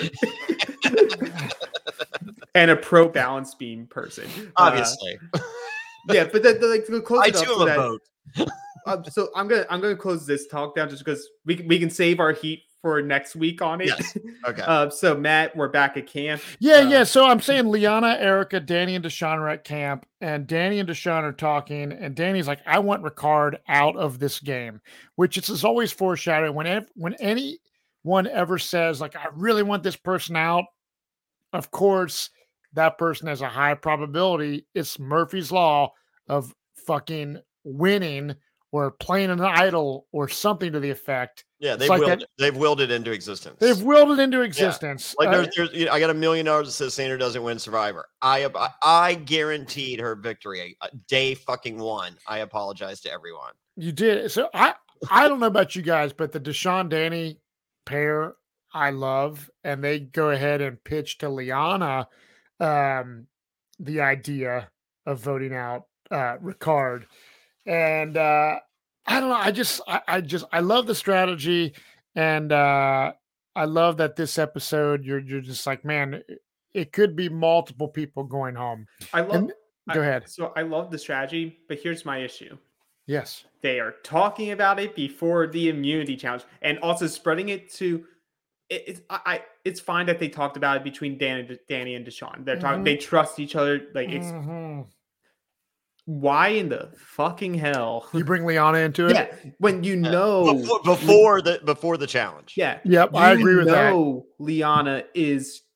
And a pro balance beam person, Uh, Obviously, yeah, but the, the, like to close I it up too so am a that- boat. um, so I'm gonna I'm gonna close this talk down just because we can- we can save our heat for next week on it. Yes. Okay. Uh, so Matt, we're back at camp. yeah, Uh, yeah. So I'm saying Liana, Erica, Danny, and Deshaun are at camp, and Danny and Deshaun are talking, and Danny's like, "I want Ricard out of this game," which is, is always foreshadowing. When when anyone ever says like, "I really want this person out," of course, that person has a high probability. It's Murphy's Law of fucking winning or playing an idol or something to the effect. Yeah, it's they've like willed that- it. They've willed it into existence. They've willed it into existence. Like Uh, there's, there's you know, I got a million dollars that says Sandra doesn't win Survivor. I I, I guaranteed her victory uh, day fucking one. I apologize to everyone. you did. So I I don't know about you guys, but the Deshaun Danny pair I love, and they go ahead and pitch to Liana um, the idea of voting out uh, Ricard, and uh, I don't know. I just I, I just I love the strategy, and uh, I love that this episode you're you're just like, man, it, it could be multiple people going home. I love. And- Go I- ahead. So I love the strategy, but here's my issue. Yes. They are talking about it before the immunity challenge, and also spreading it to. It, it's I, I. It's fine that they talked about it between Dan and Danny and Deshaun. They're talking. Mhm. They trust each other. Like it's Mhm. why in the fucking hell? You bring Liana into it. Yeah, when you Yeah. know Before, before the before the challenge. yeah, Yep, I you agree with that. know Liana is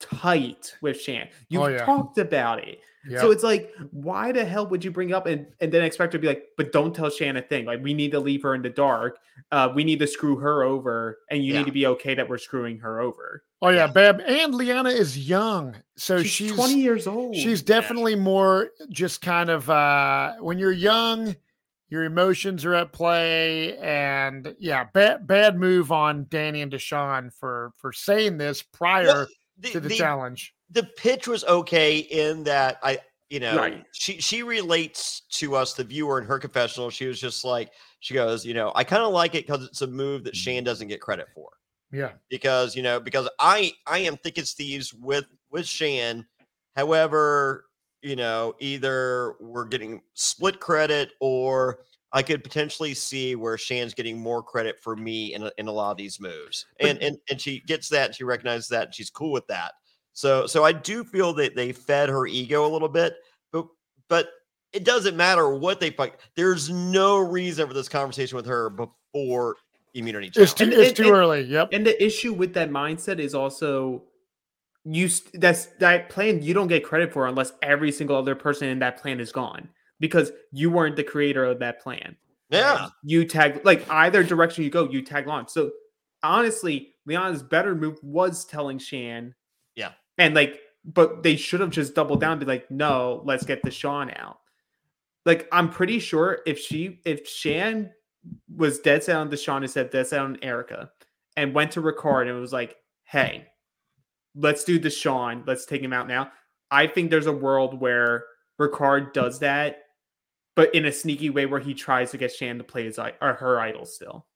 tight with Shan. You've Oh, yeah. talked about it. Yep. So it's like, why the hell would you bring up and, and then expect her to be like, but don't tell Shan a thing. Like, we need to leave her in the dark. Uh, we need to screw her over, and you Yeah. need to be okay that we're screwing her over. Oh yeah, Yeah. Bab. And Liana is young, so she's, she's, twenty years old. She's definitely more just kind of uh when you're young, your emotions are at play, and yeah, bad bad move on Danny and Deshaun for for saying this prior Well, the, to the, the, challenge. the pitch was okay in that I, you know, Right. she she relates to us, the viewer, in her confessional. She was just like, she goes, you know, I kind of like it because it's a move that Shan doesn't get credit for. Yeah. Because, you know, because I I am thick as thieves with with Shan. However, you know, either we're getting split credit, or I could potentially see where Shan's getting more credit for me in a, in a lot of these moves. And and and she gets that, and she recognizes that, and she's cool with that. So so I do feel that they fed her ego a little bit, but but it doesn't matter what they fight. There's no reason for this conversation with her before immunity challenge. It's too, And- it's and- too and- early. Yep. And the issue with that mindset is also you st- that's that plan you don't get credit for unless every single other person in that plan is gone, because you weren't the creator of that plan. Yeah. You tag, like, either direction you go, you tag along. So honestly, Leon's better move was telling Shan. Yeah. And like, but they should have just doubled down and be like, no, let's get Deshaun out. Like, I'm pretty sure if she if Shan was dead set on Deshaun and said dead set on Erica and went to Ricard and was like, hey, let's do Deshaun, let's take him out now. I think there's a world where Ricard does that, but in a sneaky way where he tries to get Shan to play his or her idol still.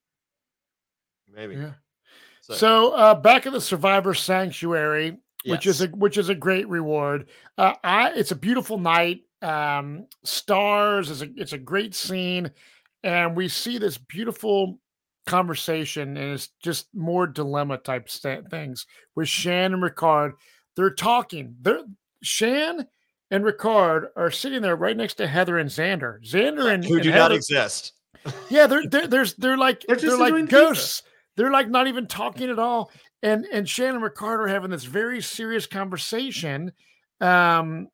Maybe. Yeah. So, So uh, back at the Survivor Sanctuary, which is yes. a which is a great reward. Uh, I it's a beautiful night. Um, stars is a it's a great scene, and we see this beautiful conversation, and it's just more dilemma type st- things with Shan and Ricard. They're talking. They're Shan and Ricard are sitting there right next to Heather and Xander. Xander and, who and do Heather, not exist. yeah, they're they're there's they're like They're they're, just like enjoying pizza. ghosts. They're like not even talking at all. And and Shan and Ricard are having this very serious conversation. Um,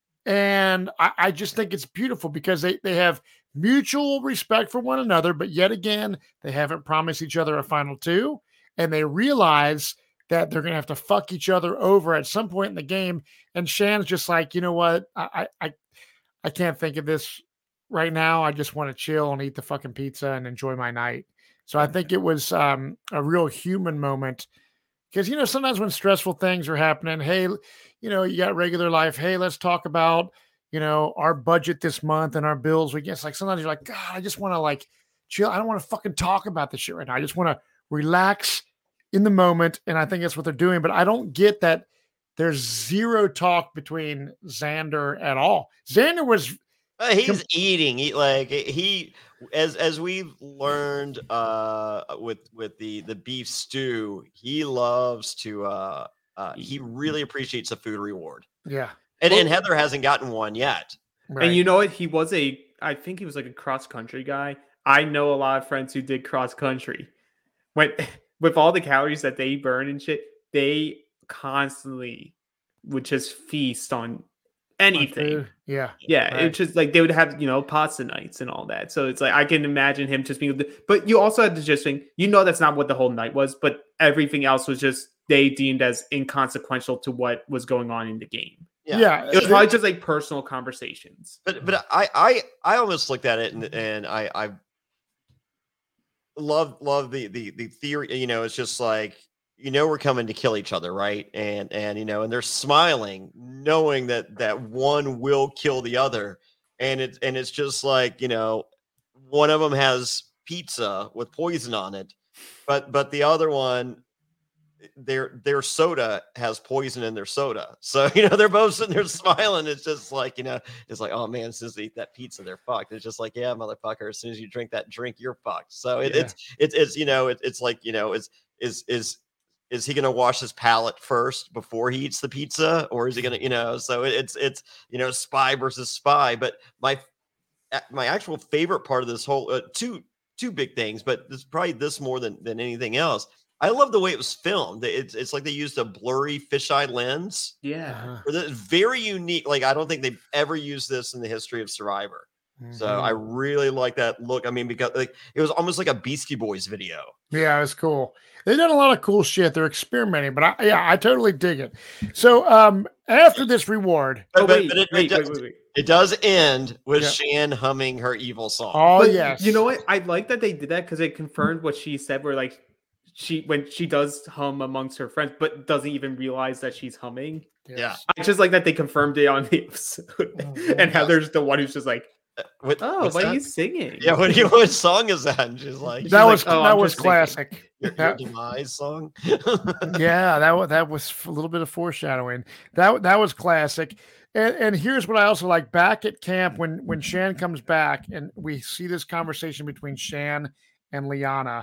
and I, I just think it's beautiful because they they have mutual respect for one another, but yet again, they haven't promised each other a final two, and they realize that they're gonna have to fuck each other over at some point in the game. And Shan's just like, you know what, I I I can't think of this right now. I just want to chill and eat the fucking pizza and enjoy my night. So I think it was um, a real human moment, because, you know, sometimes when stressful things are happening, hey, you know, you got regular life. Hey, let's talk about, you know, our budget this month and our bills. We guess like sometimes you're like, God, I just want to like chill. I don't want to fucking talk about this shit right now. I just want to relax in the moment. And I think that's what they're doing. But I don't get that there's zero talk between Xander at all. Xander was Uh, he's eating. He like he as as we've learned uh with with the the beef stew, he loves to uh uh he really appreciates a food reward. yeah. And Well- and Heather hasn't gotten one yet. Right. And you know what? He was a, I think he was like a cross country guy. I know a lot of friends who did cross country. When with all the calories that they burn and shit, they constantly would just feast on anything. Food. Yeah. Yeah, Right. it's just like they would have, you know, pasta nights and all that. So it's like I can imagine him just being. But you also had to just think, you know, that's not what the whole night was. But everything else was just they deemed as inconsequential to what was going on in the game. Yeah. Yeah. It was It- probably just like personal conversations. But but I I I almost looked at it and and I I love love the the the theory. You know, it's just like, you know, we're coming to kill each other, right? And and you know, and they're smiling, knowing that that one will kill the other, and it's and it's just like, you know, one of them has pizza with poison on it, but but the other one, their their soda has poison in their soda. So, you know, they're both sitting there smiling. It's just like, you know, it's like, oh man, as soon as they eat that pizza, they're fucked. It's just like, yeah, motherfucker, as soon as you drink that drink, you're fucked. So it, Yeah. it's it's it's you know, it, it's like, you know, is is is is he gonna wash his palate first before he eats the pizza, or is he gonna, you know? So it, it's it's you know, spy versus spy. But my my actual favorite part of this whole uh, two two big things, but this probably this more than than anything else, I love the way it was filmed. It's it's like they used a blurry fisheye lens. Yeah. Uh-huh. For the, very unique. Like I don't think they've ever used this in the history of Survivor. Mm-hmm. So I really like that look. I mean, because like it was almost like a Beastie Boys video. Yeah, it was cool. They've done a lot of cool shit. They're experimenting, but I, yeah, I totally dig it. So um, after this reward, But, Oh, but- wait, but it, wait, it, wait, does, wait, wait. it does end with Yeah. Shan humming her evil song. oh But yes, You know what? I like that they did that because it confirmed what she said. Where like she when she does hum amongst her friends, but doesn't even realize that she's humming. Yes. I just like that they confirmed it on the episode, Mhm. and Heather's the one who's just like, What, "Oh, what's why that? are you singing?" Yeah, what, what song is that? And she's like, That like, was "Oh, that I'm was just thinking." classic. your, your demise song. Yeah, that was that was a little bit of foreshadowing. That that was classic. And and here's what I also like. Back at camp when when Shan comes back and we see this conversation between Shan and Liana.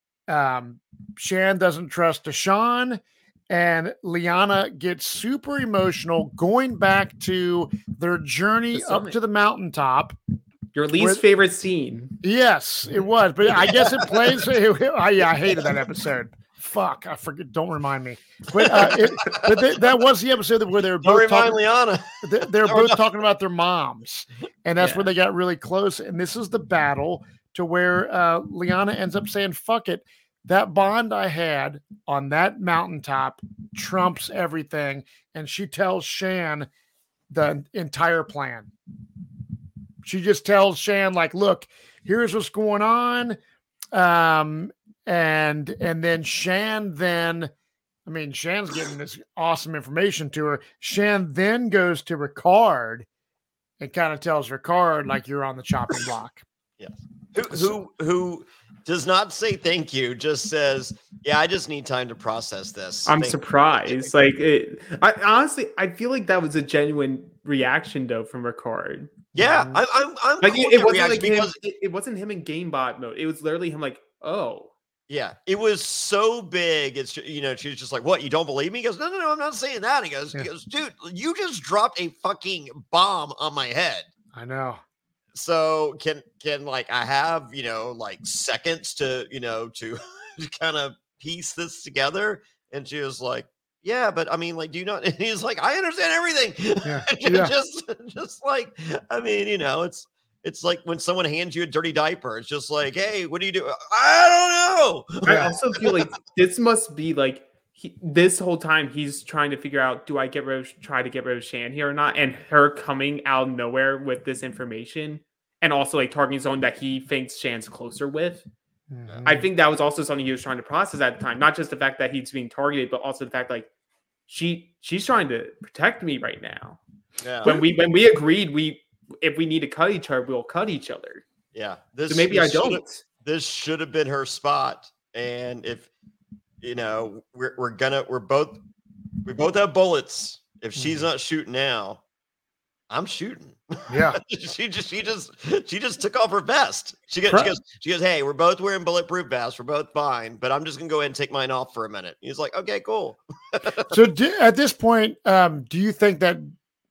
Um, Shan doesn't trust Deshaun, and Liana gets super emotional going back to their journey The up summit. to the mountaintop. Your least With- favorite scene. Yes, it was, but I guess it plays. I, yeah, I hated that episode. Fuck, I forget. Don't remind me. But, uh, it, but th- that was the episode where they were Don't both remind talking. Liana. They, they were Oh, both no. talking about their moms, and that's Yeah. where they got really close. And this is the battle to where uh, Liana ends up saying, "Fuck it." That bond I had on that mountaintop trumps everything, and she tells Shan the entire plan. She just tells Shan, like, look, here's what's going on. Um, and and then Shan then, I mean, Shan's getting this awesome information to her. Shan then goes to Ricard and kind of tells Ricard, like, you're on the chopping block. Who, who who does not say thank you, just says, yeah, I just need time to process this. I'm Thank- surprised. Like, it, I honestly, I feel like that was a genuine reaction though from Ricard. Yeah, I, I'm I'm Like, cool it, with it that wasn't reaction like him. because It, it wasn't him in gamebot mode. It was literally him. Like, oh, yeah, it was so big. It's ju- you know, she was just like, "What? You don't believe me?" He goes, "No, no, no, I'm not saying that." He goes, Yeah. "He goes, dude, you just dropped a fucking bomb on my head. I know. So can can like I have you know like seconds to you know to kind of piece this together?" And she was like, "Yeah, but I mean, like, do you not?" And he's like, "I understand everything." Yeah, just, yeah. just just like I mean, you know, it's. It's like when someone hands you a dirty diaper. It's just like, hey, what do you do? I don't know. I also feel like this must be like he, this whole time he's trying to figure out, do I get rid of try to get rid of Shan here or not? And her coming out of nowhere with this information, and also like targeting someone that he thinks Shan's closer with. Mhm. I think that was also something he was trying to process at the time. Not just the fact that he's being targeted, but also the fact like she she's trying to protect me right now. Yeah, When we when we agreed we if we need to cut each other, we'll cut each other. yeah. This So maybe I this should've- don't. This should have been her spot. And if you know, we're we're gonna we're both we both have bullets. If she's Mhm. not shooting now, I'm shooting. Yeah. she just she just she just took off her vest. She goes, Pro- she goes, she goes, hey, we're both wearing bulletproof vests. We're both fine, but I'm just gonna go ahead and take mine off for a minute. He's like, okay, cool. So do, at this point, um, do you think that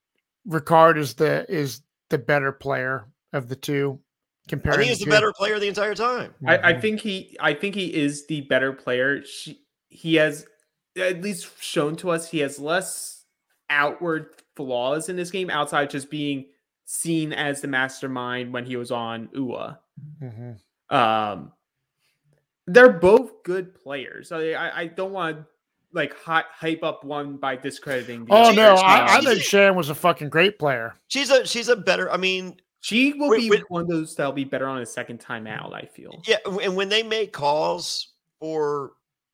Ricard is the is the better player of the two? I Comparing think he's the two? better player the entire time. I, I Mhm. think he I think he is the better player. She, he has at least shown to us he has less outward flaws in this game outside just being seen as the mastermind when he was on U A. Mhm. Um, they're both good players. I I, I don't want to like hy- hype up one by discrediting the Oh other. no, Cheers, I, I Um, think Shan was a fucking great player. She's a she's a better. I mean, she will Wait, be wait. one of those that'll be better on a second time out. I feel. yeah, and when they make calls for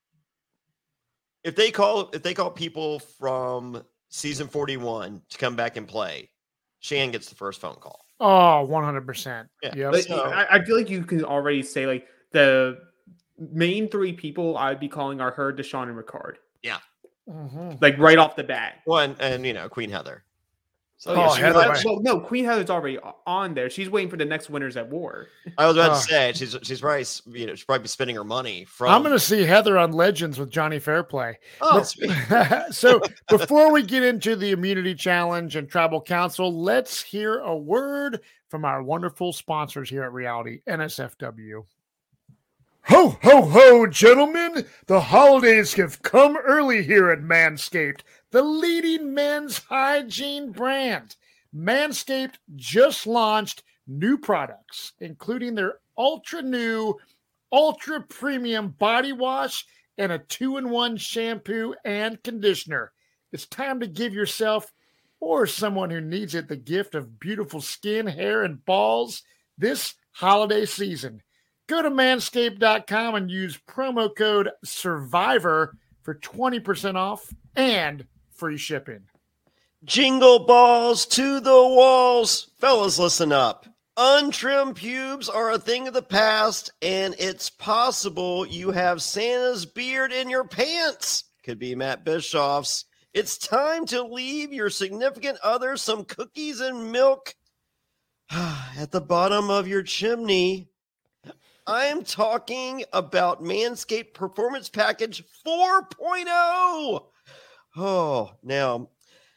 if they call if they call people from season forty-one to come back and play, Shan gets the first phone call. Oh, one hundred percent. Yeah. Yep. But So- I, I feel like you can already say like the main three people I'd be calling are her, Deshaun, and Ricard. Mhm. Like right off the bat. Well, and, and you know, Queen Heather. So Oh, yeah, she Heather, was- right. Well, no, Queen Heather's already o- on there. She's waiting for the next winners at war. I was about Oh. to say she's she's probably s- you know she's probably spending her money from. I'm going to see Heather on Legends with Johnny Fairplay. Oh, But- sweet. so before we get into the immunity challenge and tribal council, let's hear a word from our wonderful sponsors here at Reality N S F W. Ho, ho, ho, gentlemen! The holidays have come early here at Manscaped, the leading men's hygiene brand. Manscaped just launched new products, including their ultra new, ultra premium body wash and a two-in-one shampoo and conditioner. It's time to give yourself or someone who needs it the gift of beautiful skin, hair, and balls this holiday season. Go to manscaped dot com and use promo code SURVIVOR for twenty percent off and free shipping. Jingle balls to the walls. Fellas, listen up. Untrimmed pubes are a thing of the past, and it's possible you have Santa's beard in your pants. Could be Matt Bischoff's. It's time to leave your significant other some cookies and milk at the bottom of your chimney. I am talking about Manscaped Performance Package four point oh. Oh, now,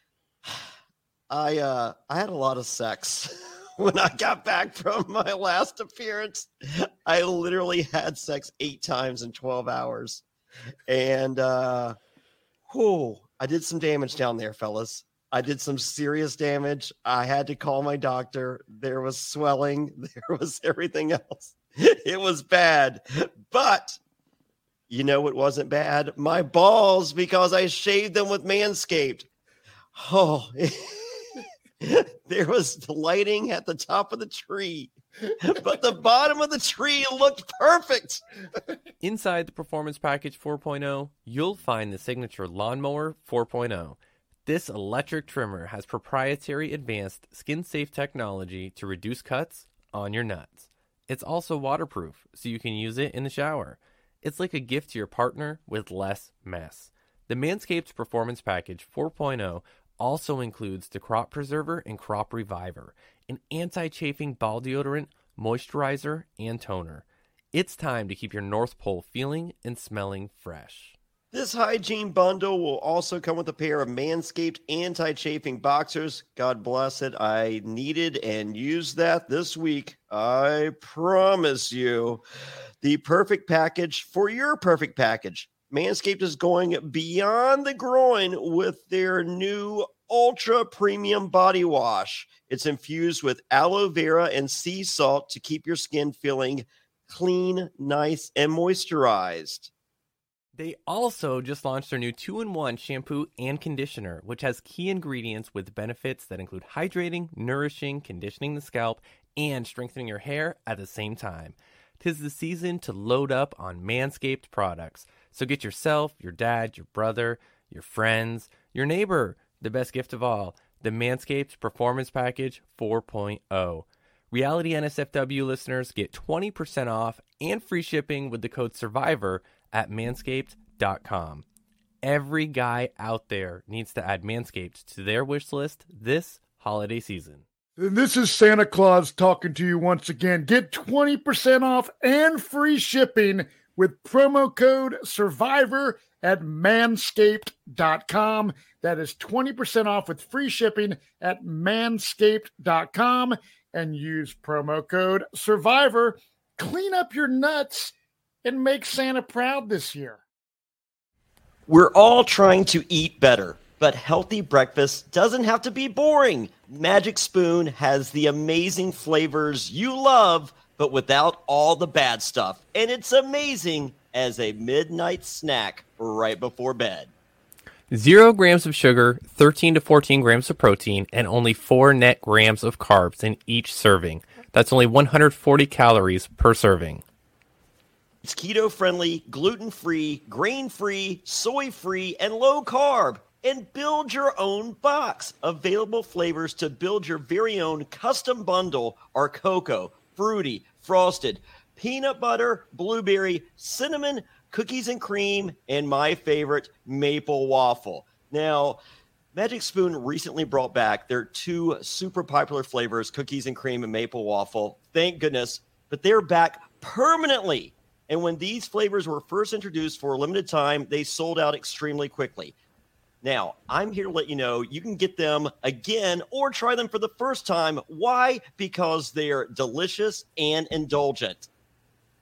I uh, I had a lot of sex when I got back from my last appearance. I literally had sex eight times in twelve hours. And, uh, whew, I did some damage down there, fellas. I did some serious damage. I had to call my doctor. There was swelling. There was everything else. It was bad, but you know what wasn't bad? My balls, because I shaved them with Manscaped. Oh, there was the lighting at the top of the tree, but the bottom of the tree looked perfect. Inside the Performance Package four point oh, you'll find the signature Lawnmower four point oh. This electric trimmer has proprietary advanced skin-safe technology to reduce cuts on your nuts. It's also waterproof, so you can use it in the shower. It's like a gift to your partner with less mess. The Manscaped Performance Package four point oh also includes the Crop Preserver and Crop Reviver, an anti-chafing ball deodorant, moisturizer, and toner. It's time to keep your North Pole feeling and smelling fresh. This hygiene bundle will also come with a pair of Manscaped anti-chafing boxers. God bless it. I needed and used that this week. I promise you. The perfect package for your perfect package. Manscaped is going beyond the groin with their new ultra premium body wash. It's infused with aloe vera and sea salt to keep your skin feeling clean, nice, and moisturized. They also just launched their new two-in-one shampoo and conditioner, which has key ingredients with benefits that include hydrating, nourishing, conditioning the scalp, and strengthening your hair at the same time. 'Tis the season to load up on Manscaped products. So get yourself, your dad, your brother, your friends, your neighbor, the best gift of all, the Manscaped Performance Package four point oh. Reality N S F W listeners get twenty percent off and free shipping with the code SURVIVOR at manscaped dot com. Every guy out there needs to add Manscaped to their wish list this holiday season. And this is Santa Claus talking to you once again. Get twenty percent off and free shipping with promo code SURVIVOR at manscaped dot com. That is twenty percent off with free shipping at manscaped dot com and use promo code SURVIVOR. Clean up your nuts and make Santa proud this year. We're all trying to eat better, but healthy breakfast doesn't have to be boring. Magic Spoon has the amazing flavors you love, but without all the bad stuff. And it's amazing as a midnight snack right before bed. Zero grams of sugar, thirteen to fourteen grams of protein, and only four net grams of carbs in each serving. That's only one hundred forty calories per serving. It's keto-friendly, gluten-free, grain-free, soy-free, and low-carb. And build your own box. Available flavors to build your very own custom bundle are cocoa, fruity, frosted, peanut butter, blueberry, cinnamon, cookies and cream, and my favorite, maple waffle. Now, Magic Spoon recently brought back their two super popular flavors, cookies and cream and maple waffle. Thank goodness. But they're back permanently. And when these flavors were first introduced for a limited time, they sold out extremely quickly. Now, I'm here to let you know you can get them again or try them for the first time. Why? Because they're delicious and indulgent.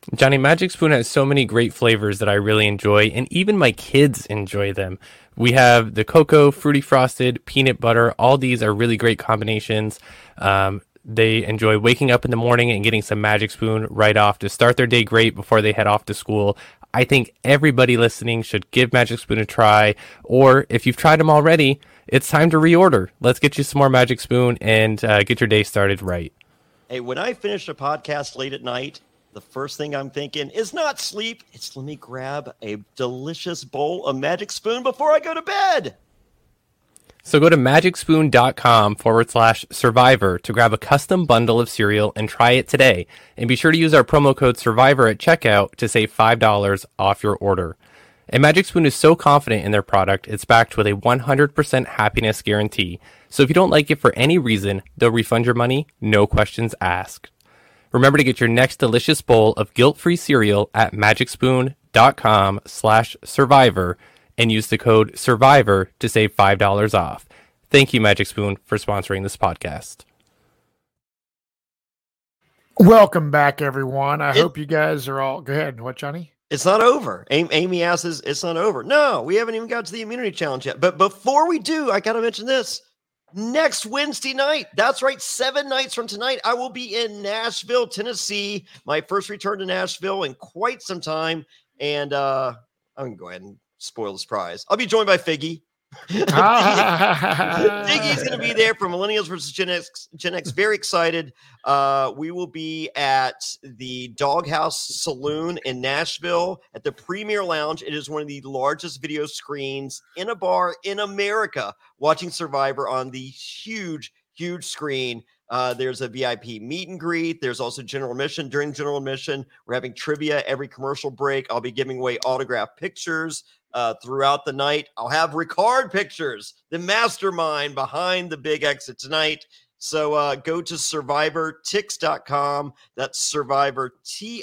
Johnny, Magic Spoon has so many great flavors that I really enjoy, and even my kids enjoy them. We have the cocoa, fruity frosted, peanut butter. All these are really great combinations. Um, they enjoy waking up in the morning and getting some Magic Spoon right off to start their day great before they head off to school. I think everybody listening should give Magic Spoon a try, or if you've tried them already, it's time to reorder. Let's get you some more Magic Spoon and uh, get your day started right. Hey, when I finish a podcast late at night, the first thing I'm thinking is not sleep. It's let me grab a delicious bowl of Magic Spoon before I go to bed. So go to magicspoon.com forward slash survivor to grab a custom bundle of cereal and try it today. And be sure to use our promo code survivor at checkout to save five dollars off your order. And Magic Spoon is so confident in their product, it's backed with a one hundred percent happiness guarantee. So if you don't like it for any reason, they'll refund your money, no questions asked. Remember to get your next delicious bowl of guilt-free cereal at magicspoon.com slash survivor and use the code survivor to save five dollars off. Thank you, Magic Spoon, for sponsoring this podcast. Welcome back, everyone. I It- hope you guys are all... Go ahead. What, Johnny? It's not over. Amy, Amy asks, it's not over. No, we haven't even got to the immunity challenge yet. But before we do, I got to mention this. Next Wednesday night, that's right, seven nights from tonight, I will be in Nashville, Tennessee. My first return to Nashville in quite some time. And uh, I'm going to go ahead and spoil the surprise. I'll be joined by Figgy. Figgy's going to be there for Millennials versus Gen X. Gen X, very excited. Uh, we will be at the Doghouse Saloon in Nashville at the Premier Lounge. It is one of the largest video screens in a bar in America, watching Survivor on the huge, huge screen. Uh, there's a V I P meet and greet. There's also general admission. During general admission, we're having trivia every commercial break. I'll be giving away autographed pictures uh, throughout the night. I'll have Ricard pictures, the mastermind behind the big exit tonight. So uh, go to survivor tix dot com. That's survivor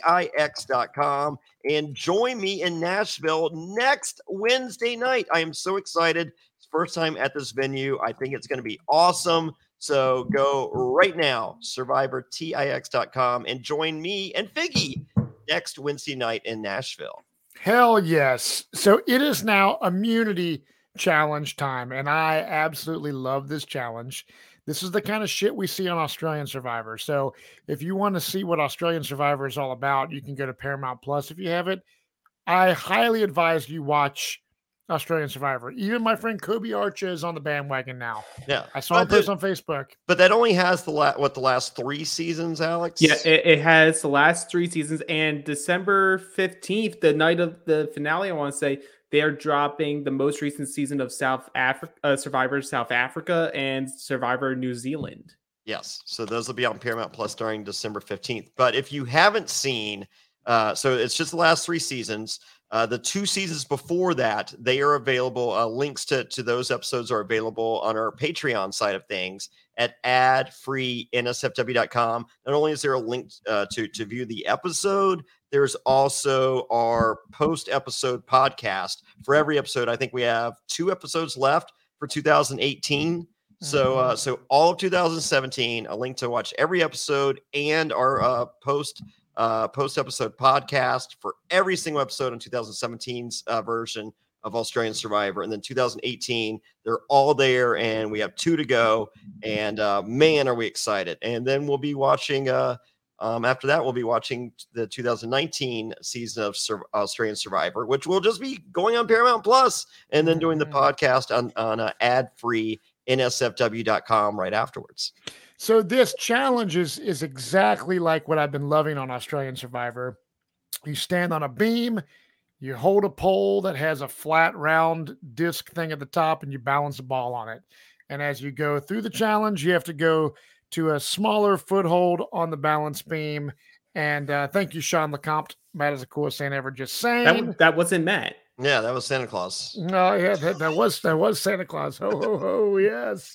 tix dot com. And join me in Nashville next Wednesday night. I am so excited. First time at this venue. I think it's going to be awesome. So go right now, survivor tix dot com, and join me and Figgy next Wednesday night in Nashville. Hell yes. So it is now immunity challenge time, and I absolutely love this challenge. This is the kind of shit we see on Australian Survivor. So if you want to see what Australian Survivor is all about, you can go to Paramount Plus if you have it. I highly advise you watch Australian Survivor. Even my friend Kobe Archer is on the bandwagon now. Yeah, I saw him but post the- on Facebook. But that only has the la- what the last three seasons, Alex. Yeah, it, it has the last three seasons, and December fifteenth, the night of the finale, I want to say, they are dropping the most recent season of South Africa, uh, Survivor South Africa and Survivor New Zealand. Yes. So those will be on Paramount Plus starting December fifteenth. But if you haven't seen, uh, so it's just the last three seasons. Uh, the two seasons before that, they are available. Uh, links to, to those episodes are available on our Patreon side of things at ad free N S F W dot com. Not only is there a link uh, to, to view the episode, there's also our post-episode podcast. For every episode, I think we have two episodes left for two thousand eighteen. So, uh, so all of two thousand seventeen, a link to watch every episode and our uh, post uh, post episode podcast for every single episode on two thousand seventeen's uh, version of Australian Survivor, and then two thousand eighteen, they're all there, and we have two to go. And uh, man, are we excited! And then we'll be watching. Uh, um, after that, we'll be watching the two thousand nineteen season of Sur- Australian Survivor, which will just be going on Paramount Plus, and then doing the podcast on on uh, ad free N S F W dot com right afterwards. So this challenge is, is exactly like what I've been loving on Australian Survivor. You stand on a beam, you hold a pole that has a flat round disc thing at the top, and you balance a ball on it. And as you go through the challenge, you have to go to a smaller foothold on the balance beam. And uh, thank you, Sean LeCompte. Matt is the coolest thing ever. Just saying. That, that wasn't Matt. Yeah, that was Santa Claus. No, yeah, that, that was that was Santa Claus. Ho ho ho! Yes,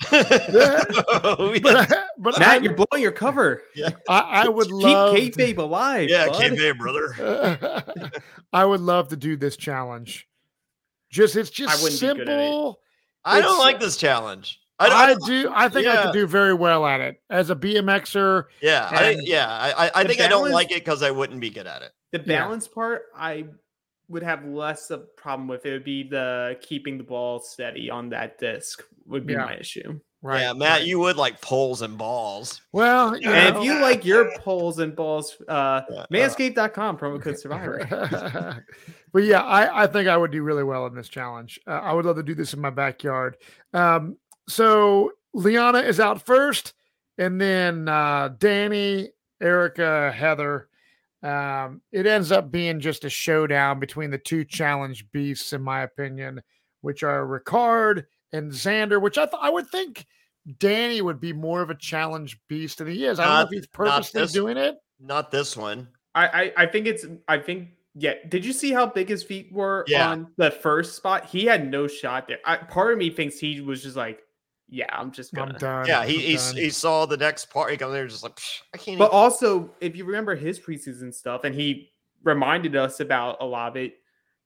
Oh, yeah. but but Matt, I, you're blowing your cover. I, I would love Keep kayfabe alive. Yeah, bud. kayfabe, brother. I would love to do this challenge. Just it's just I wouldn't be good at it. simple. I don't It's- like this challenge. I, I don't. do. I think I yeah. could do very well at it as a B M Xer. yeah, I, and yeah. I, I- I the think I don't balance- like it because I wouldn't be good at it. The balance yeah. part, I would have less of a problem with. It would be the keeping the ball steady on that disc would be yeah. my issue. Right. Yeah, Matt, right. you would like poles and balls. Well, you and know. if you like your poles and balls, uh, yeah, manscaped dot com, promo code Survivor. But yeah, I, I think I would do really well in this challenge. Uh, I would love to do this in my backyard. Um, so Liana is out first, and then uh, Danny, Erica, Heather. Um, it ends up being just a showdown between the two challenge beasts, in my opinion, which are Ricard and Xander, which I th- I would think Danny would be more of a challenge beast than he is. I don't not, know if he's purposely this, doing it. Not this one. I, I, I think it's, I think, yeah. Did you see how big his feet were yeah. on the first spot? He had no shot there. I, part of me thinks he was just like, yeah, I'm just gonna. I'm done. Yeah, he I'm he, done. he saw the next part. He comes there just like, I can't. But even. also, if you remember his preseason stuff, and he reminded us about a lot of it,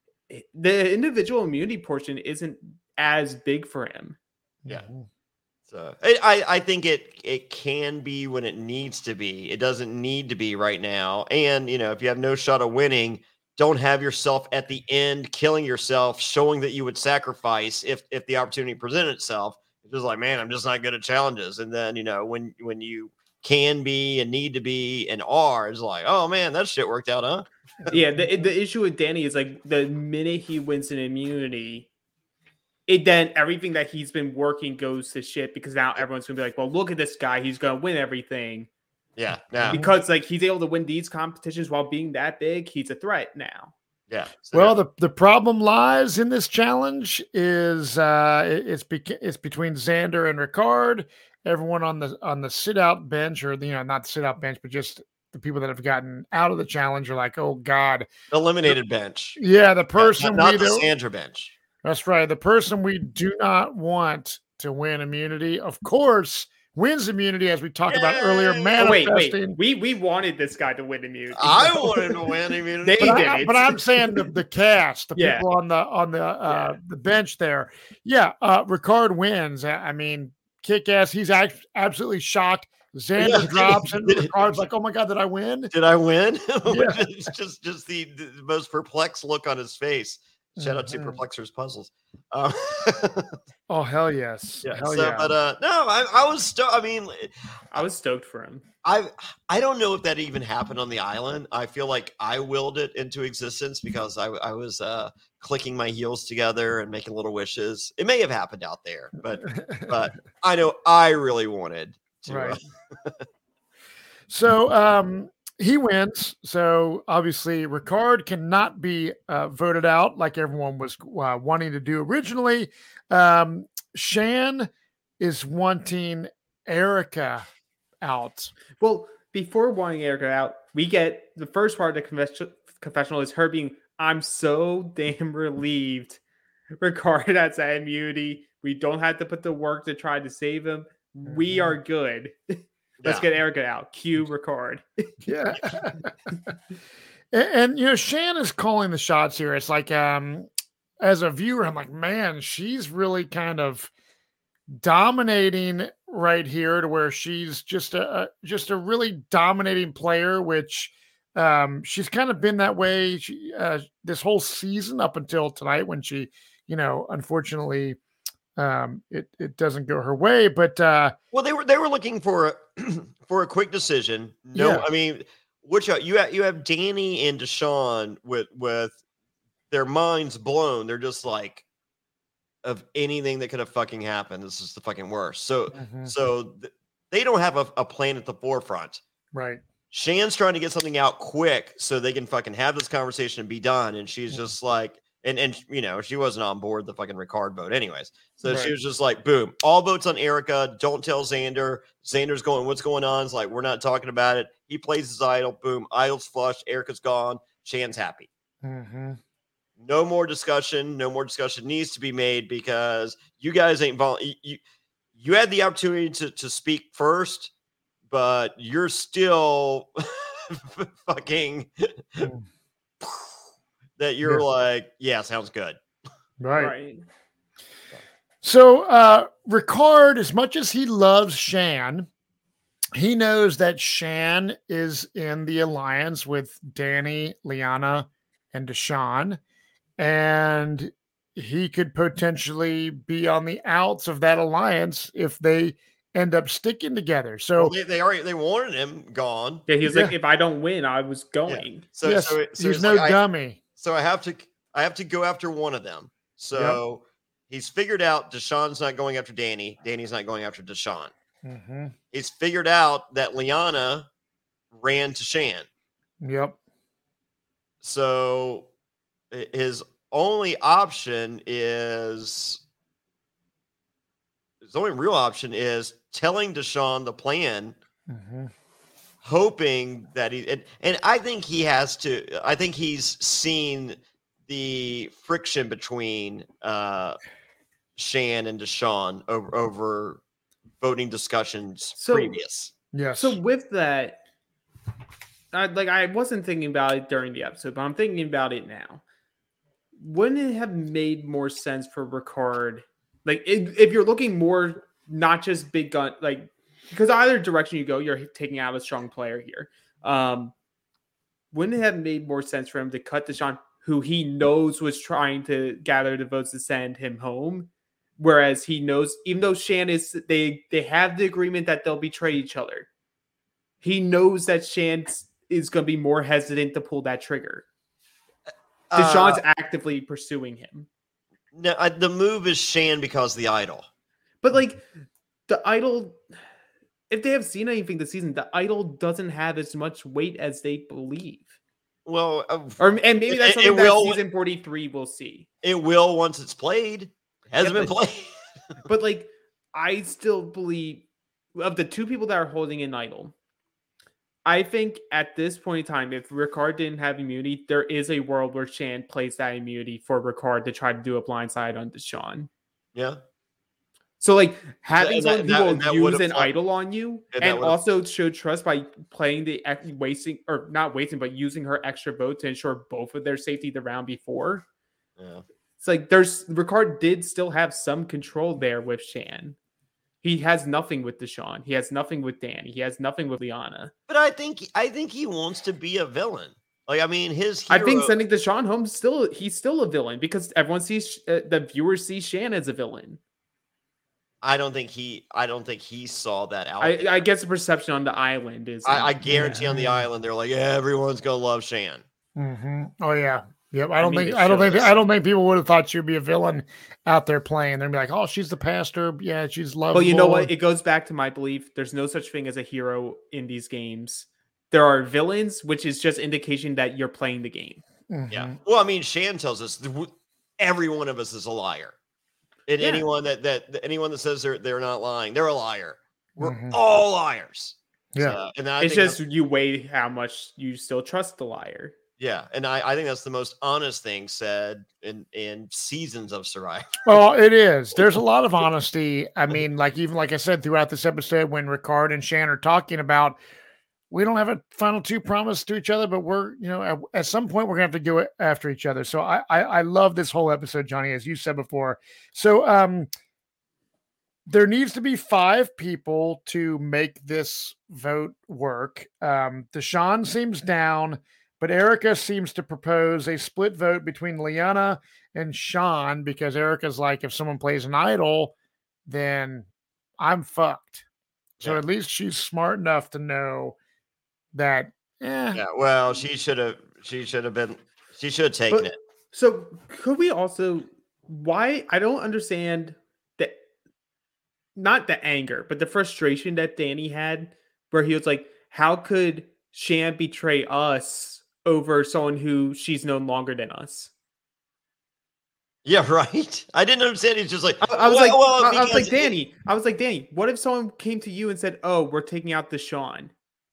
the individual immunity portion isn't as big for him. Yeah. So I, I think it it can be when it needs to be. It doesn't need to be right now. And, you know, if you have no shot of winning, don't have yourself at the end killing yourself, showing that you would sacrifice if if the opportunity presented itself. It's just like, man, I'm just not good at challenges. And then, you know, when when you can be and need to be and are, it's like, oh, man, that shit worked out, huh? Yeah, the, the issue with Danny is like the minute he wins an immunity, it then everything that he's been working goes to shit because now everyone's gonna be like, well, look at this guy, he's gonna win everything. Yeah, yeah. Because like he's able to win these competitions while being that big, he's a threat now. Yeah. So well, the, the problem lies in this challenge is uh, it, it's beca- it's between Xander and Ricard. Everyone on the on the sit out bench, or you know, not the sit out bench, but just the people that have gotten out of the challenge are like, oh God, eliminated the, bench. Yeah, the person yeah, not, not we the Xander bench. That's right. The person we do not want to win immunity, of course, wins immunity, as we talked Yay! about earlier. Manifesting. Oh, wait, wait. We we wanted this guy to win immunity. I wanted to win immunity. They but, did I, it. but I'm saying the, the cast, the yeah. people on the on the uh, yeah. the bench there. Yeah, uh, Ricard wins. I mean, kick ass. He's act- absolutely shocked. Xander yeah. drops, and Ricard's like, "Oh my God, did I win? Did I win?" Yeah. It's just just the, the most perplexed look on his face. Shout out mm-hmm. to Perplexer's Puzzles. Um, oh hell yes, yeah. Hell so, yeah. but uh, no, I, I was stoked. I mean, I was stoked for him. I I don't know if that even happened on the island. I feel like I willed it into existence because I I was uh, clicking my heels together and making little wishes. It may have happened out there, but but I know I really wanted to. Right. Uh, so um. He wins, so obviously Ricard cannot be uh, voted out like everyone was uh, wanting to do originally. Um, Shan is wanting Erica out. Well, before wanting Erica out, we get the first part of the confess- confessional is her being, I'm so damn relieved Ricard has that immunity. We don't have to put the work to try to save him. We are good. Let's yeah. get Erica out. Cue Ricard. yeah. and, and, you know, Shan is calling the shots here. It's like, um, as a viewer, I'm like, man, she's really kind of dominating right here to where she's just a, a just a really dominating player, which um, she's kind of been that way she, uh, this whole season up until tonight when she, you know, unfortunately, Um, it it doesn't go her way, but uh, well, they were they were looking for a for a quick decision. No, yeah. I mean, which you have you have Danny and Deshaun with with their minds blown. They're just like, of anything that could have fucking happened, this is the fucking worst. So mm-hmm. so th- they don't have a, a plan at the forefront. Right. Shan's trying to get something out quick so they can fucking have this conversation and be done, and she's mm-hmm. just like. And, and you know, she wasn't on board the fucking Ricard vote anyways. So right. she was just like, boom, all votes on Erica. Don't tell Xander. Xander's going, what's going on? It's like, we're not talking about it. He plays his idol. Boom. Idol's flushed. Erica's gone. Shan's happy. Mm-hmm. No more discussion. No more discussion needs to be made because you guys ain't vol- you, you, you had the opportunity to, to speak first, but you're still fucking... Mm. That you're yeah. like, yeah, sounds good. Right. right. So uh Ricard, as much as he loves Shan, he knows that Shan is in the alliance with Danny, Liana, and Deshawn, and he could potentially be on the outs of that alliance if they end up sticking together. So well, they, they already they wanted him gone. Yeah, he was Yeah. like, if I don't win, I was going. Yeah. So yes, so, it- so he's it's no like, I, dummy. so I have to I have to go after one of them. So he's figured out Deshaun's not going after Danny. Danny's not going after Deshaun. Mm-hmm. He's figured out that Liana ran to Shan. Yep. So i- his only option is his only real option is telling Deshaun the plan, Mm-hmm. hoping that he and, and I think he has to. I think he's seen the friction between uh, Shan and Deshaun over over voting discussions So- previous. Yes. So with that, I, like I wasn't thinking about it during the episode, but I'm thinking about it now. Wouldn't it have made more sense for Ricard, like if, if you're looking more not just big gun, like because either direction you go, you're taking out a strong player here. Um, wouldn't it have made more sense for him to cut Deshaun, who he knows was trying to gather the votes to send him home? Whereas he knows, even though Shan is, they they have the agreement that they'll betray each other. He knows that Shan is going to be more hesitant to pull that trigger. Deshaun's Uh, actively pursuing him. no, I, the move is Shan because the idol. But like the idol, if they have seen anything this season, the idol doesn't have as much weight as they believe. Well, uh, Or and maybe that's It- it something that will- season forty-three we'll see. it will once it's played. It hasn't Yeah, been but- played. But like I still believe of the two people that are holding an idol, I think at this point in time, if Ricard didn't have immunity, there is a world where Shan plays that immunity for Ricard to try to do a blindside on Deshaun. Yeah. So like having And that- someone who that- will and that use would've an fought- idol on you and that and would've- also show trust by playing the ex- wasting or not wasting, but using her extra vote to ensure both of their safety the round before. Yeah. It's like there's Ricard did still have some control there with Shan. He has nothing with Deshaun. He has nothing with Danny. He has nothing with Liana. But I think I think he wants to be a villain. Like I mean, his I think hero- sending Deshaun home still he's still a villain because everyone sees uh, the viewers see Shan as a villain. I don't think he. I don't think he saw that out. I, there. I guess the perception on the island is. I, I guarantee on the Yeah. island they're like, yeah, everyone's gonna love Shan. Mm-hmm. Oh yeah. Yep. I don't mean, think it I don't think shows. I don't think people would have thought she'd be a villain out there playing. They'd be like, "Oh, she's the pastor. Yeah, she's lovable." But you know what? It goes back to my belief. There's no such thing as a hero in these games. There are villains, which is just indication that you're playing the game. Mhm. Yeah. Well, I mean, Shan tells us th- w- every one of us is a liar, and Yeah. anyone that, that that anyone that says they're they're not lying, they're a liar. We're Mhm. all liars. Yeah. So, and I It's think just that's- you weigh how much you still trust the liar. yeah, and I, I think that's the most honest thing said in in seasons of Survivor. Well, it is. There's a lot of honesty. I mean, like even like I said throughout this episode, when Ricard and Shan are talking about, we don't have a final two promise to each other, but we're, you know, at, at some point we're gonna have to go after each other. So I, I I love this whole episode, Johnny, as you said before. So um, there needs to be five people to make this vote work. Um, Deshaun seems down, but Erica seems to propose a split vote between Liana and Sean because Erica's like, if someone plays an idol, then I'm fucked. So Yeah. at least she's smart enough to know that, eh, Yeah, well, she should have. She should have been. She should have taken But- it. So could we also why I don't understand the not the anger, but the frustration that Danny had where he was like, how could Shan betray us over someone who she's known longer than us? Yeah, right. I didn't understand. He's just like, I, I was well, like, well, I, I was because like, it- Danny, I was like, Danny, what if someone came to you and said, oh, we're taking out Deshaun?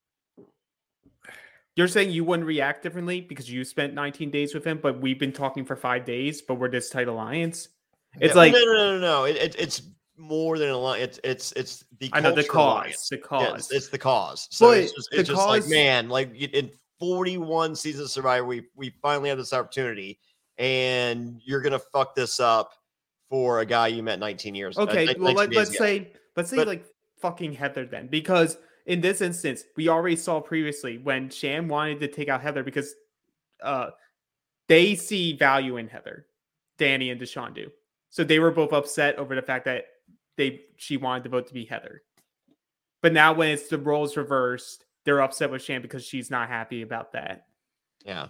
You're saying you wouldn't react differently because you spent nineteen days with him, but we've been talking for five days, but we're this tight alliance. It's Yeah, like, no, no, no, no, no. It, it, it's more than a line. It's it's it's the I know the cultural cause, alliance. the Yeah, cause. it's, it's the cause. So But it's just, the it's just like, cause- man, like y- in forty-one seasons of Survivor, we we finally have this opportunity, and you're gonna fuck this up for a guy you met nineteen years. uh, Okay, nineteen well let, days let's ago. say let's say But- like fucking Heather then, because in this instance, we already saw previously when Shan wanted to take out Heather because uh, they see value in Heather, Danny and Deshawn do. So they were both upset over the fact that they she wanted the vote to be Heather. But now when it's the roles reversed, they're upset with Shan because she's not happy about that. Yeah.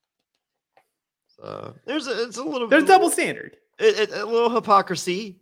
So there's a, it's a little There's double standard. It, it, a little hypocrisy.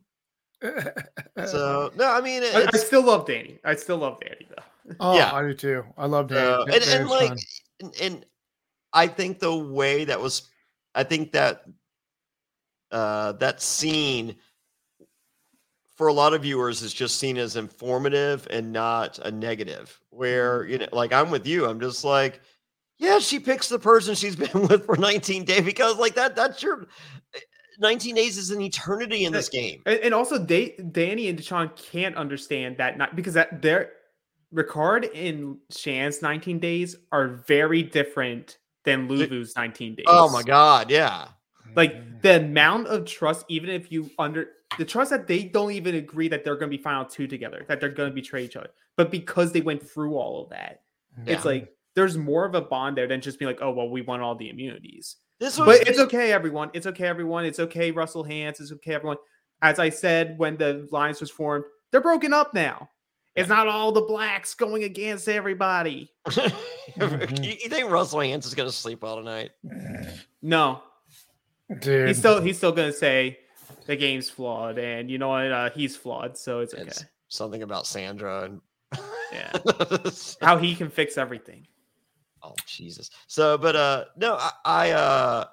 So no, I mean, I, I still love Danny. I still love Danny though. Oh, Yeah. I do too. I love Danny. Uh, and, and like, and, and I think the way that was, I think that uh, that scene for a lot of viewers is just seen as informative and not a negative. Where, you know, like I'm with you. I'm just like, yeah, she picks the person she's been with for nineteen days because, like that, that's your nineteen days is an eternity in this game. And, and also, they, Danny and Deshawn can't understand that not because that they're Ricard and Shan's nineteen days are very different than Lulu's nineteen days. Oh my god, yeah. Like the amount of trust, even if you under the trust that they don't even agree that they're going to be final two together, that they're going to betray each other, but because they went through all of that, Yeah. it's like there's more of a bond there than just being like, oh well, we won all the immunities. This was, But it's okay, everyone. It's okay, everyone. It's okay, Russell Hantz. It's okay, everyone. As I said when the alliance was formed, they're broken up now. It's not all the blacks going against everybody. you, you think Russell Hantz is going to sleep well tonight? No. Dude. He's still he's still gonna say the game's flawed, and you know what? Uh, he's flawed, so it's okay. It's something about Sandra and yeah, how he can fix everything. Oh Jesus! So, but uh, no, I, I uh,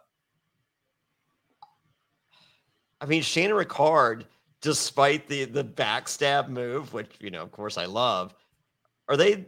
I mean Shannon Ricard, despite the the backstab move, which you know, of course, I love, are they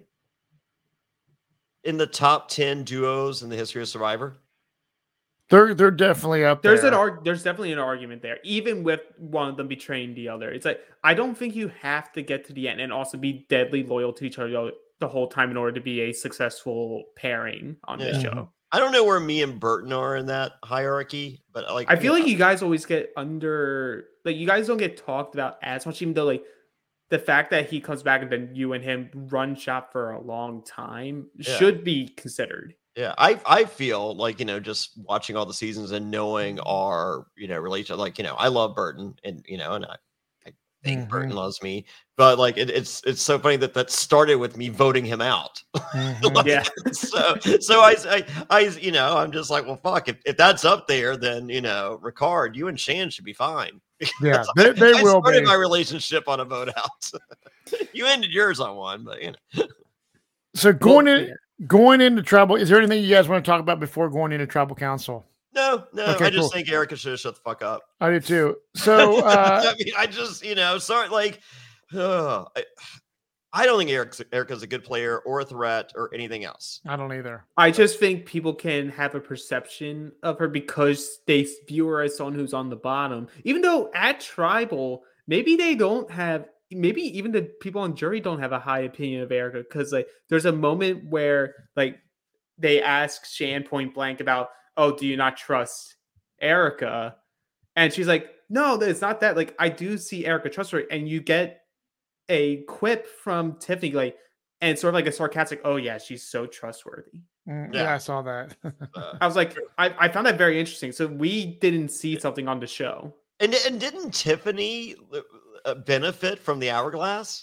in the top ten duos in the history of Survivor? They're they're definitely up There's there. an arg- There's definitely an argument there, even with one of them betraying the other. It's like I don't think you have to get to the end and also be deadly loyal to each other the whole time in order to be a successful pairing on Yeah. this show. I don't know where me and Burton are in that hierarchy, but like I feel like you guys always get under, like you guys don't get talked about as much, even though like the fact that he comes back and then you and him run shop for a long time Yeah. should be considered. Yeah, I I feel like, you know, just watching all the seasons and knowing our, you know, relation, like, you know, I love Burton and, you know, and I, I think Mhm. Burton loves me, but like, it, it's, it's so funny that that started with me voting him out. Mhm. Like, Yeah. So, so I, I, I, you know, I'm just like, well, fuck, if, if that's up there, then, you know, Ricard, you and Shan should be fine. Yeah, they, they I will started be. my relationship on a vote out. You ended yours on one, but you know. So going Well, in, yeah. going into trouble. Is there anything you guys want to talk about before going into tribal council? No, no, Okay, I just cool. think Erica should have shut the fuck up. I do too. So uh, I mean, I just, you know, sorry, like, uh, I, I don't think Eric's, Erica's a good player or a threat or anything else. I don't either. I just think people can have a perception of her because they view her as someone who's on the bottom. Even though at Tribal, maybe they don't have, maybe even the people on jury don't have a high opinion of Erica because like there's a moment where like they ask Shan point blank about, oh, do you not trust Erica? And she's like, no, it's not that. Like, I do see Erica trustworthy. And you get a quip from Tiffany, like, and sort of like a sarcastic, oh, yeah, she's so trustworthy. Mm, Yeah. yeah, I saw that. Uh, I was like, I, I found that very interesting. So we didn't see something on the show. and, and didn't Tiffany uh, benefit from the hourglass?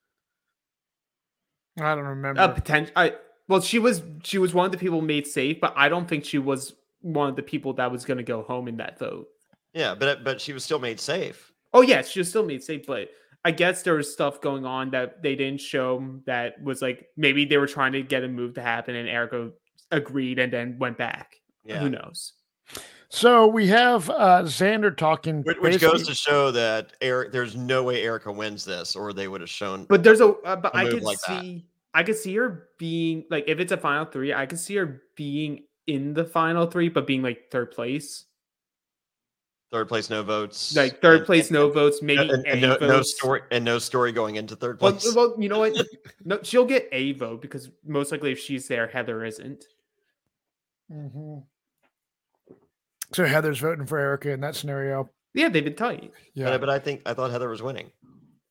I don't remember. Uh, potential. I well, she was she was one of the people made safe, but I don't think she was one of the people that was going to go home in that vote. Yeah, but but she was still made safe. Oh yes, she was still made safe, but I guess there was stuff going on that they didn't show that was like maybe they were trying to get a move to happen, and Erica agreed and then went back. Yeah, Who knows? So we have uh, Xander talking, which, which goes basically- to show that Eric, there's no way Erica wins this, or they would have shown. But there's a uh, but A I move could like that. see I could see her being like if it's a final three, I could see her being in the final three, but being like third place. Third place, no votes. Like third and- place, no votes, maybe and, and A no, no votes. story and no story going into third Well, place. well, you know what? No, she'll get a vote because most likely if she's there, Heather isn't. Mhm. So Heather's voting for Erica in that scenario. Yeah, they've been tight. Yeah. But, but I think I thought Heather was winning.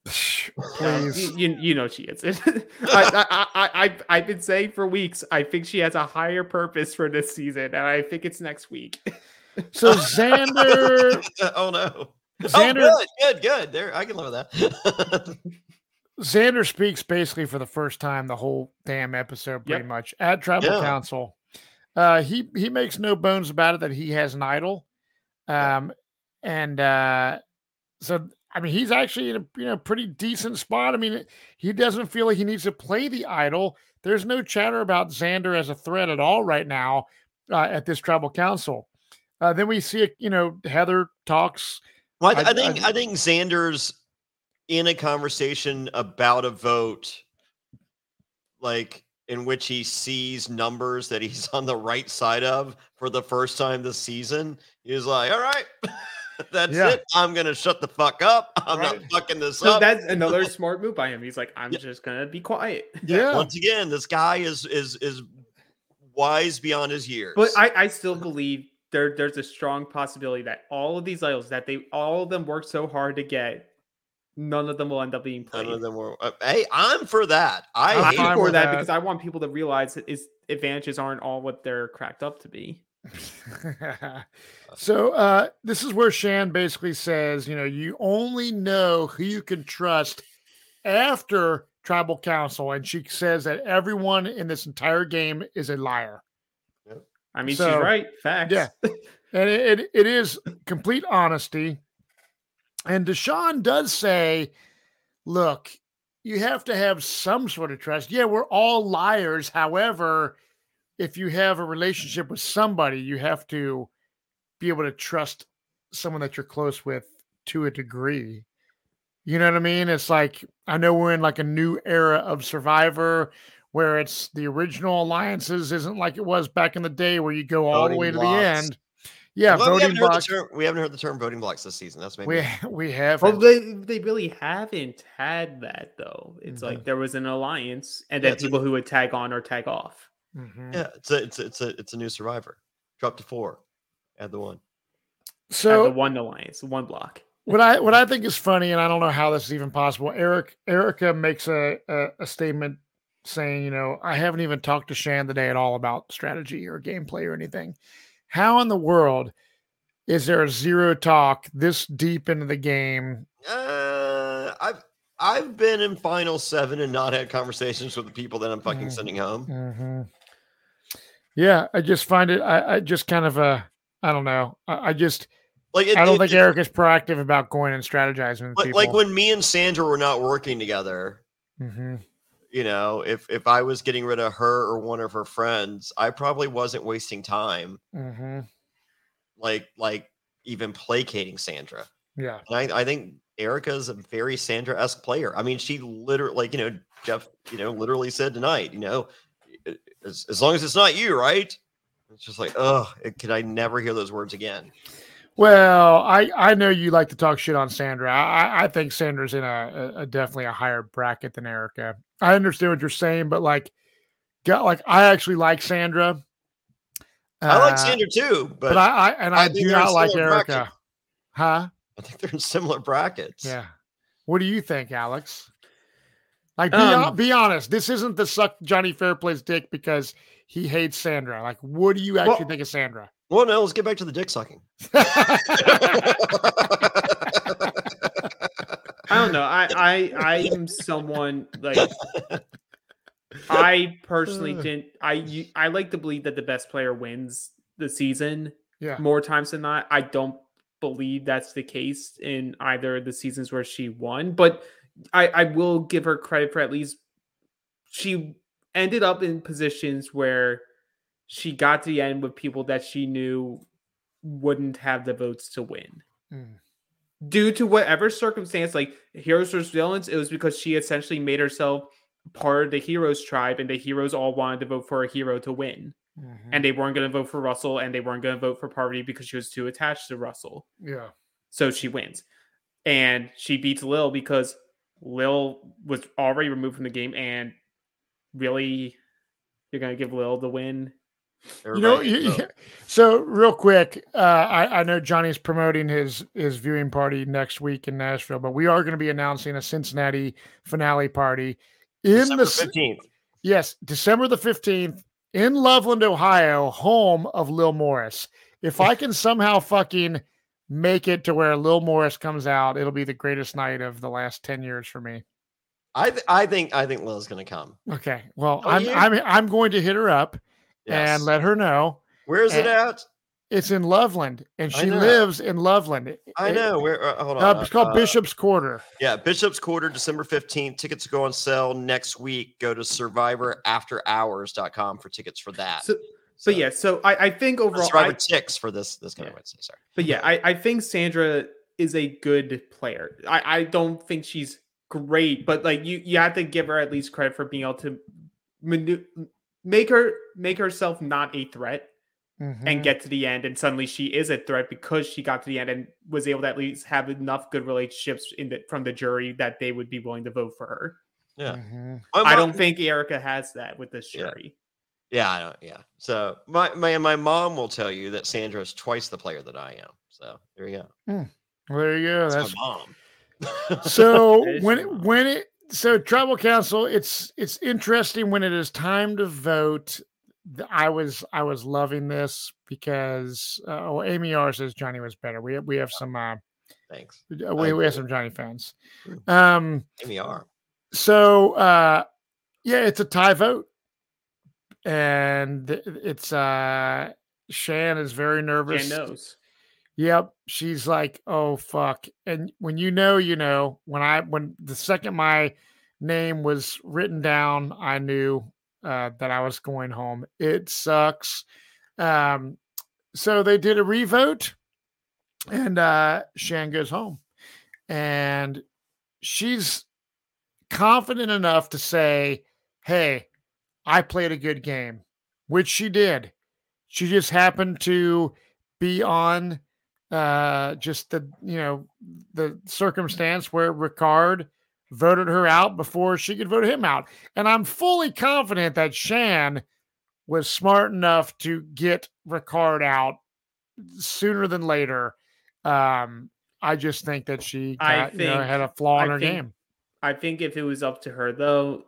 Please. You, you, you know she is. I, I, I, I, I've been saying for weeks, I think she has a higher purpose for this season, and I think it's next week. So Xander. oh no. Xander, oh, good, good, good. There, I can live with that. Xander speaks basically for the first time the whole damn episode, pretty Yep. much at Tribal Yeah. Council. Uh, he he makes no bones about it that he has an idol, um, and uh, so I mean he's actually in a you know pretty decent spot. I mean he doesn't feel like he needs to play the idol. There's no chatter about Xander as a threat at all right now uh, at this Tribal Council. Uh, then we see you know Heather talks. Well, I, I- I think I- I, think Xander's in a conversation about a vote, like in which he sees numbers that he's on the right side of for the first time this season. He's like, "All right, that's Yeah. it. I'm gonna shut the fuck up. I'm Right. not fucking this So up." that's another smart move by him. He's like, I'm Yeah. just gonna be quiet. Yeah, Once again, this guy is is is wise beyond his years. But I, I still believe there there's a strong possibility that all of these idols that they all of them worked so hard to get, none of them will end up being played. None of them were. Uh, hey, I'm for that. I I'm I'm hate fine it. for with that, that. because I want people to realize that his advantages aren't all what they're cracked up to be. So uh, this is where Shan basically says, you know, you only know who you can trust after Tribal Council, and she says that everyone in this entire game is a liar. I mean, So, she's right. Facts. yeah. And it, it, it is complete honesty. And Deshaun does say, look, you have to have some sort of trust. Yeah, we're all liars. However, if you have a relationship with somebody, you have to be able to trust someone that you're close with to a degree. You know what I mean? It's like, I know we're in like a new era of Survivor where it's the original alliances isn't like it was back in the day where you go all the Voting way to blocks. the end. Yeah, Well, we voting haven't heard the blocks. term. We haven't heard the term voting blocks this season. That's maybe. We we have Well, they, they really haven't had that, though. It's Mhm. like there was an alliance, and Yeah, then it's a- people who would tag on or tag off. Mhm. Yeah, it's a it's a, it's a it's a new Survivor. Drop to four, add the one. So, So the one alliance, the one block. what I what I think is funny, and I don't know how this is even possible. Eric Erica makes a, a a statement saying, you know, I haven't even talked to Shan today at all about strategy or gameplay or anything. How in the world is there a zero talk this deep into the game? Uh, I've I've been in Final Seven and not had conversations with the people that I'm fucking Mm. sending home. Mhm. Yeah, I just find it. I, I just kind of uh, I don't know. I, I just Like it, I don't it- think it- Eric is proactive about going and strategizing with like, people. like when me and Sandra were not working together. Mhm. You know, if if I was getting rid of her or one of her friends, I probably wasn't wasting time, Mhm. like like even placating Sandra. Yeah. And I, I think Erica's a very Sandra-esque player. I mean, she literally, like, you know, Jeff, you know, literally said tonight, you know, as, as long as it's not you, right? It's just like, oh, could I never hear those words again? Well, I, I know you like to talk shit on Sandra. I, I- I think Sandra's in a, a, a definitely a higher bracket than Erica. I understand what you're saying, but like, got like I actually like Sandra. I like Uh, Sandra too, but, but I, I and I I, think do they're in not like similar Erica. brackets. Huh? I think they're in similar brackets. Yeah. What do you think, Alex? Like, be, hon- Um, be honest. This isn't the suck Johnny Fairplay's dick because he hates Sandra. Like, what do you actually Well- think of Sandra? Well, no, let's get back to the dick sucking. I don't know. I I I am someone like I personally didn't. I you- I like to believe that the best player wins the season Yeah. more times than not. I don't believe that's the case in either of the seasons where she won, but I I will give her credit for at least she ended up in positions where she got to the end with people that she knew wouldn't have the votes to win. Mm. Due to whatever circumstance, like heroes versus villains, it was because she essentially made herself part of the heroes tribe, and the heroes all wanted to vote for a hero to win. Mhm. And they weren't going to vote for Russell, and they weren't going to vote for Parvati because she was too attached to Russell. Yeah. So she wins. And she beats Lil because Lil was already removed from the game. And really, you're going to give Lil the win You know, Everybody you, needs to you- vote. so real quick, uh, I, I know Johnny's promoting his his viewing party next week in Nashville, but we are going to be announcing a Cincinnati finale party in December the s- fifteenth. yes, December the fifteenth in Loveland, Ohio, home of Lil Morris. If I can somehow fucking make it to where Lil Morris comes out, it'll be the greatest night of the last ten years for me. I th- I think I think Lil's going to come. Okay. Well, Don't I'm you? I'm I'm going to hit her up Yes. and let her know. Where is it and- at? It's in Loveland, and I she know. lives in Loveland. I It- know. Where? Uh, hold on. Uh, it's called Uh, Bishop's Quarter. Yeah, Bishop's Quarter, December fifteenth. Tickets go on sale next week. Go to survivor after hours dot com for tickets for that. So, but yeah, so I, I think overall, Survivor I, Ticks for this this kind Yeah. of Wednesday. Sorry. but yeah, I, I think Sandra is a good player. I, I don't think she's great, but like you, you have to give her at least credit for being able to manu- make her make herself not a threat Mhm. and get to the end, and suddenly she is a threat because she got to the end and was able to at least have enough good relationships in the, from the jury that they would be willing to vote for her. Yeah. Mhm. My I mom- don't think Erica has that with this Yeah. jury. Yeah, I don't. Yeah. So my my my mom will tell you that Sandra is twice the player that I am. So there you go. Well, there you go. That's That's my mom. so That is when your it, mom. when it so tribal council. It's it's interesting when it is time to vote. th- I was I was loving this because uh, oh, Amy R says Johnny was better. We have, we have some uh, Thanks. we, I we have agree. some Johnny fans. Mm. Um. Amy R. So uh, yeah, it's a tie vote, and th- it's uh, Shan is very nervous. Jan knows. Yep. She's like, oh fuck. And when you know, you know, when I when the second my name was written down, I knew uh that I was going home. It sucks. Um, so they did a revote and uh Shan goes home. And she's confident enough to say, hey, I played a good game, which she did. She just happened to be on uh just the you know the circumstance where Ricard voted her out before she could vote him out, and I'm fully confident that Shan was smart enough to get Ricard out sooner than later. um I just think that she I got, you know, think- had a flaw in I her think- game. I think if it was up to her, though,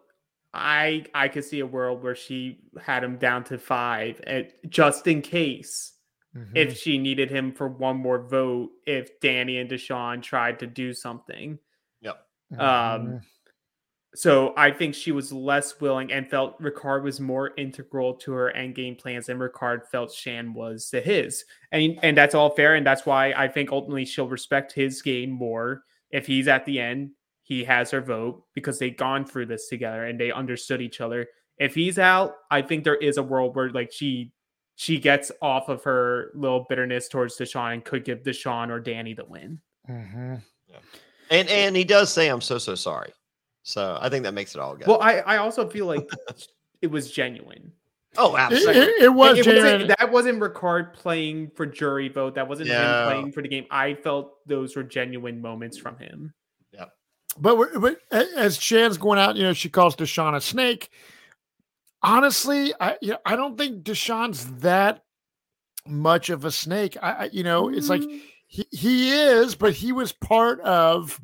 I I could see a world where she had him down to five, eh, just in case Mhm. if she needed him for one more vote. If Danny and Deshaun tried to do something, Yep. Mhm. um, so I think she was less willing and felt Ricard was more integral to her end game plans than Ricard felt Shan was to his. And and that's all fair. And that's why I think ultimately she'll respect his game more. If he's at the end, he has her vote because they've gone through this together and they understood each other. If he's out, I think there is a world where like she she gets off of her little bitterness towards Deshaun and could give Deshaun or Danny the win. Mhm. And and he does say I'm so so sorry. So I think that makes it all good. Well, I, I also feel like it was genuine. oh, It, absolutely. it, it was It genuine. wasn't, that wasn't Ricard playing for jury vote. That wasn't Yeah. him playing for the game. I felt those were genuine moments from him. But, we're, but a- as Shan's going out, you know, she calls Deshaun a snake. Honestly, I you know, I don't think Deshaun's that much of a snake. I, I you know, it's like he, he is, but he was part of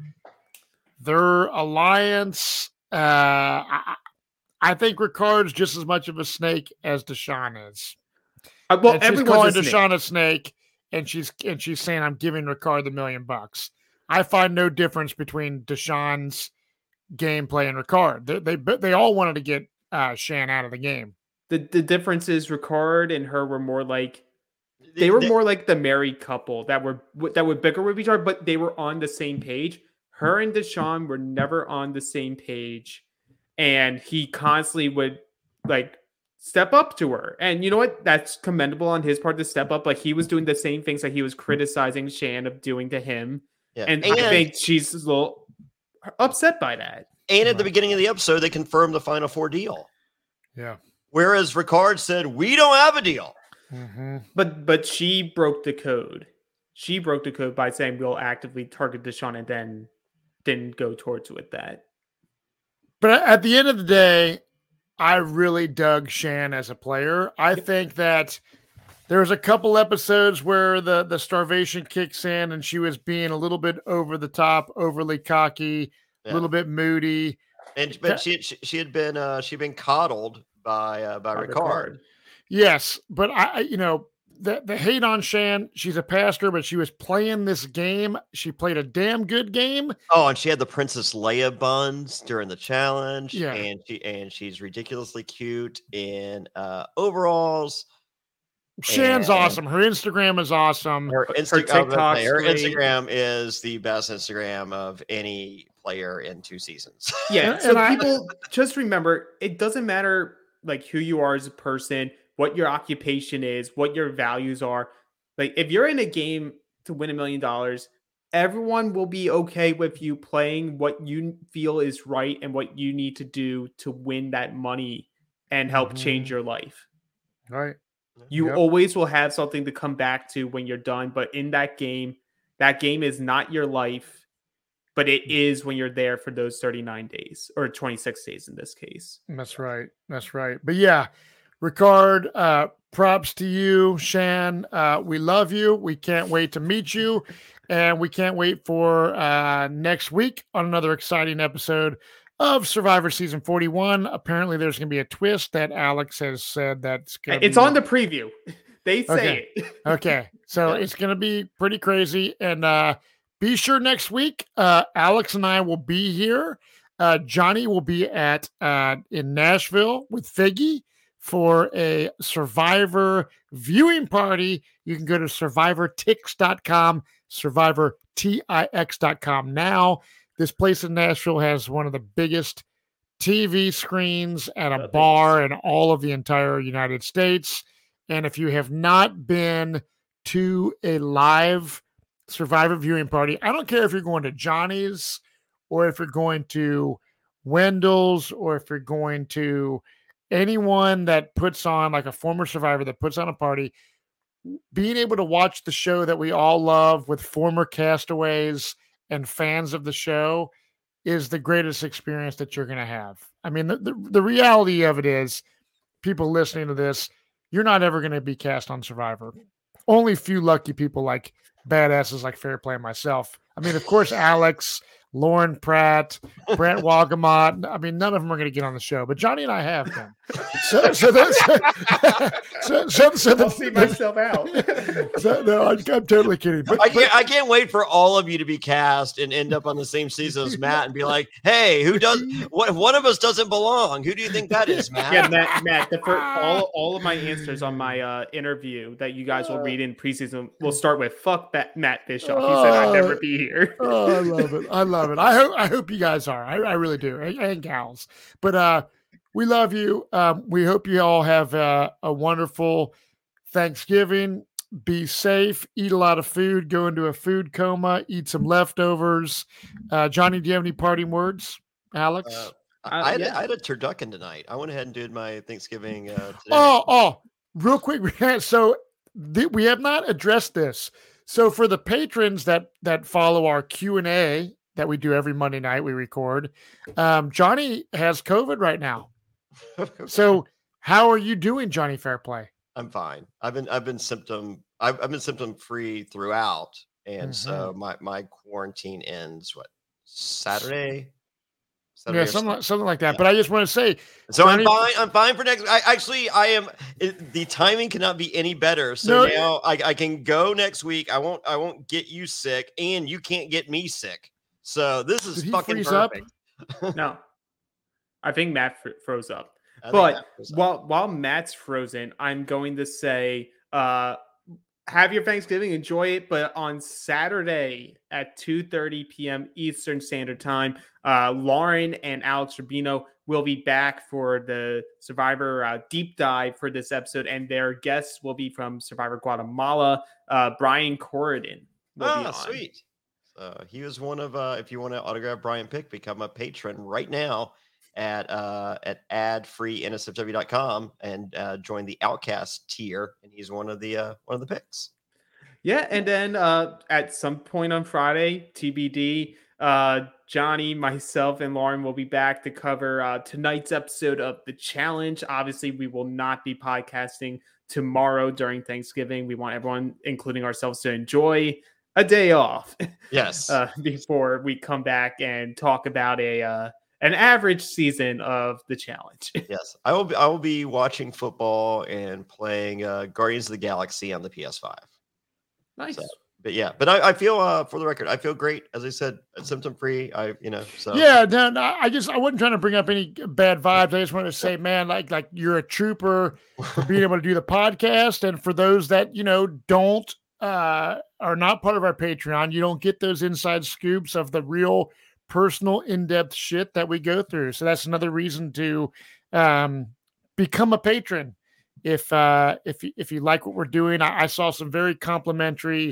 their alliance. Uh, I, I think Ricard's just as much of a snake as Deshaun is. Uh, well, and she's everyone's calling a snake. Deshaun a snake, and she's and she's saying, "I'm giving Ricard the million bucks." I find no difference between Deshaun's gameplay and Ricard. They they but they all wanted to get uh, Shan out of the game. The the difference is Ricard and her were more like they were more like the married couple that were that would bicker with each other, but they were on the same page. Her and Deshaun were never on the same page, and he constantly would like step up to her. And you know what? That's commendable on his part to step up. Like he was doing the same things that he was criticizing Shan of doing to him. Yeah. And, And, I think she's a little upset by that. and at the beginning of the episode, they confirmed the Final Four deal. Yeah. Whereas Ricard said, we don't have a deal. Mm-hmm. But but she broke the code. She broke the code by saying we'll actively target Deshaun and then didn't go towards with that. But at the end of the day, I really dug Shan as a player. I think that there's a couple episodes where the, the starvation kicks in and she was being a little bit over the top, overly cocky, a Yeah. little bit moody. And but she she, she had been uh she'd been coddled by uh, by, by Ricard. Ricard. Yes, but I you know the the hate on Shan, she's a pastor, but she was playing this game. She played a damn good game. Oh, and she had the Princess Leia buns during the challenge. Yeah. And she and she's ridiculously cute in uh overalls. Shan's and awesome. Her Instagram is awesome. Her, Insta- her, TikTok, her Instagram is the best Instagram of any player in two seasons. Yeah. So and people I, just remember, it doesn't matter like who you are as a person, what your occupation is, what your values are. Like if you're in a game to win a million dollars, everyone will be okay with you playing what you feel is right and what you need to do to win that money and help mm-hmm. change your life. Right. You yep. always will have something to come back to when you're done. But in that game, that game is not your life, but it is when you're there for those thirty-nine days or twenty-six days in this case. That's right. That's right. But yeah, Ricard, uh, props to you, Shan. Uh, we love you. We can't wait to meet you. And we can't wait for uh, next week on another exciting episode of Survivor Season forty-one. Apparently, there's going to be a twist that Alex has said that's going to It's be... on the preview. They say okay. it. Okay. So yeah. It's going to be pretty crazy. And uh, be sure next week, uh, Alex and I will be here. Uh, Johnny will be at uh, in Nashville with Figgy for a Survivor viewing party. You can go to survivor tix dot com, survivor tix dot com now. This place in Nashville has one of the biggest T V screens and a bar in all of the entire United States. And if you have not been to a live Survivor viewing party, I don't care if you're going to Johnny's or if you're going to Wendell's or if you're going to anyone that puts on, like a former Survivor that puts on a party, being able to watch the show that we all love with former castaways and fans of the show is the greatest experience that you're going to have. I mean, the, the, the reality of it is, people listening to this, you're not ever going to be cast on Survivor. Only few lucky people like badasses like Fair Play and myself. I mean, of course, Alex, Lauren Pratt, Brent Wagamot. I mean, none of them are going to get on the show, but Johnny and I have them. So, so that's so, so, so I'll see myself out. So, no, I'm, I'm totally kidding. But, I can't, I can't wait for all of you to be cast and end up on the same season as Matt and be like, "Hey, who does? What? One of us doesn't belong. Who do you think that is, Matt?" Yeah, Matt. Matt. The first, all all of my answers on my uh, interview that you guys will read in preseason will start with "fuck that Matt Bischoff." He said I'd never be here. Oh, I love it. I love it. I hope I hope you guys are. I, I really do. And, and gals. But uh, we love you. Um, we hope you all have uh, a wonderful Thanksgiving. Be safe. Eat a lot of food. Go into a food coma. Eat some leftovers. Uh, Johnny, do you have any parting words? Alex? Uh, I, I, had, yeah. I had a turducken tonight. I went ahead and did my Thanksgiving uh, today. Oh, oh, real quick. So th- we have not addressed this. So for the patrons that that follow our Q and A that we do every Monday night, we record, um, Johnny has COVID right now. So how are you doing, Johnny Fairplay? I'm fine. I've been I've been symptom I've, I've been symptom free throughout, and mm-hmm. so my my quarantine ends what Saturday. Saturday yeah, something like, something like that. Yeah. But I just want to say, so Johnny, I'm fine. I'm fine for next. I actually I am. It, the timing cannot be any better. So no, now I, I can go next week. I won't I won't get you sick, and you can't get me sick. So this is fucking perfect. No, I think Matt fr- froze up. But froze while up. while Matt's frozen, I'm going to say, uh, have your Thanksgiving, enjoy it. But on Saturday at two thirty p.m. Eastern Standard Time, uh, Lauren and Alex Rubino will be back for the Survivor uh, deep dive for this episode, and their guests will be from Survivor Guatemala. Uh, Brian Corridon will oh, be on. Sweet. Uh, he was one of, uh, if you want to autograph Brian Pick, become a patron right now at uh, at ad free N S F W dot com and uh, join the Outcast tier. And he's one of the uh, one of the picks. Yeah, and then uh, at some point on Friday, T B D, Uh, Johnny, myself, and Lauren will be back to cover uh, tonight's episode of The Challenge. Obviously, we will not be podcasting tomorrow during Thanksgiving. We want everyone, including ourselves, to enjoy a day off. Yes. uh, before we come back and talk about a uh, an average season of The Challenge. Yes. I will be, I will be watching football and playing uh, Guardians of the Galaxy on the P S five. Nice. So, but yeah, but I, I feel, uh, for the record, I feel great. As I said, symptom free. I, you know, so yeah, no, no, I just I wasn't trying to bring up any bad vibes. I just wanted to say, man, like like you're a trooper for being able to do the podcast, and for those that you know don't uh, are not part of our Patreon, you don't get those inside scoops of the real personal in-depth shit that we go through. So that's another reason to um, become a patron. If uh, if if you like what we're doing, I, I saw some very complimentary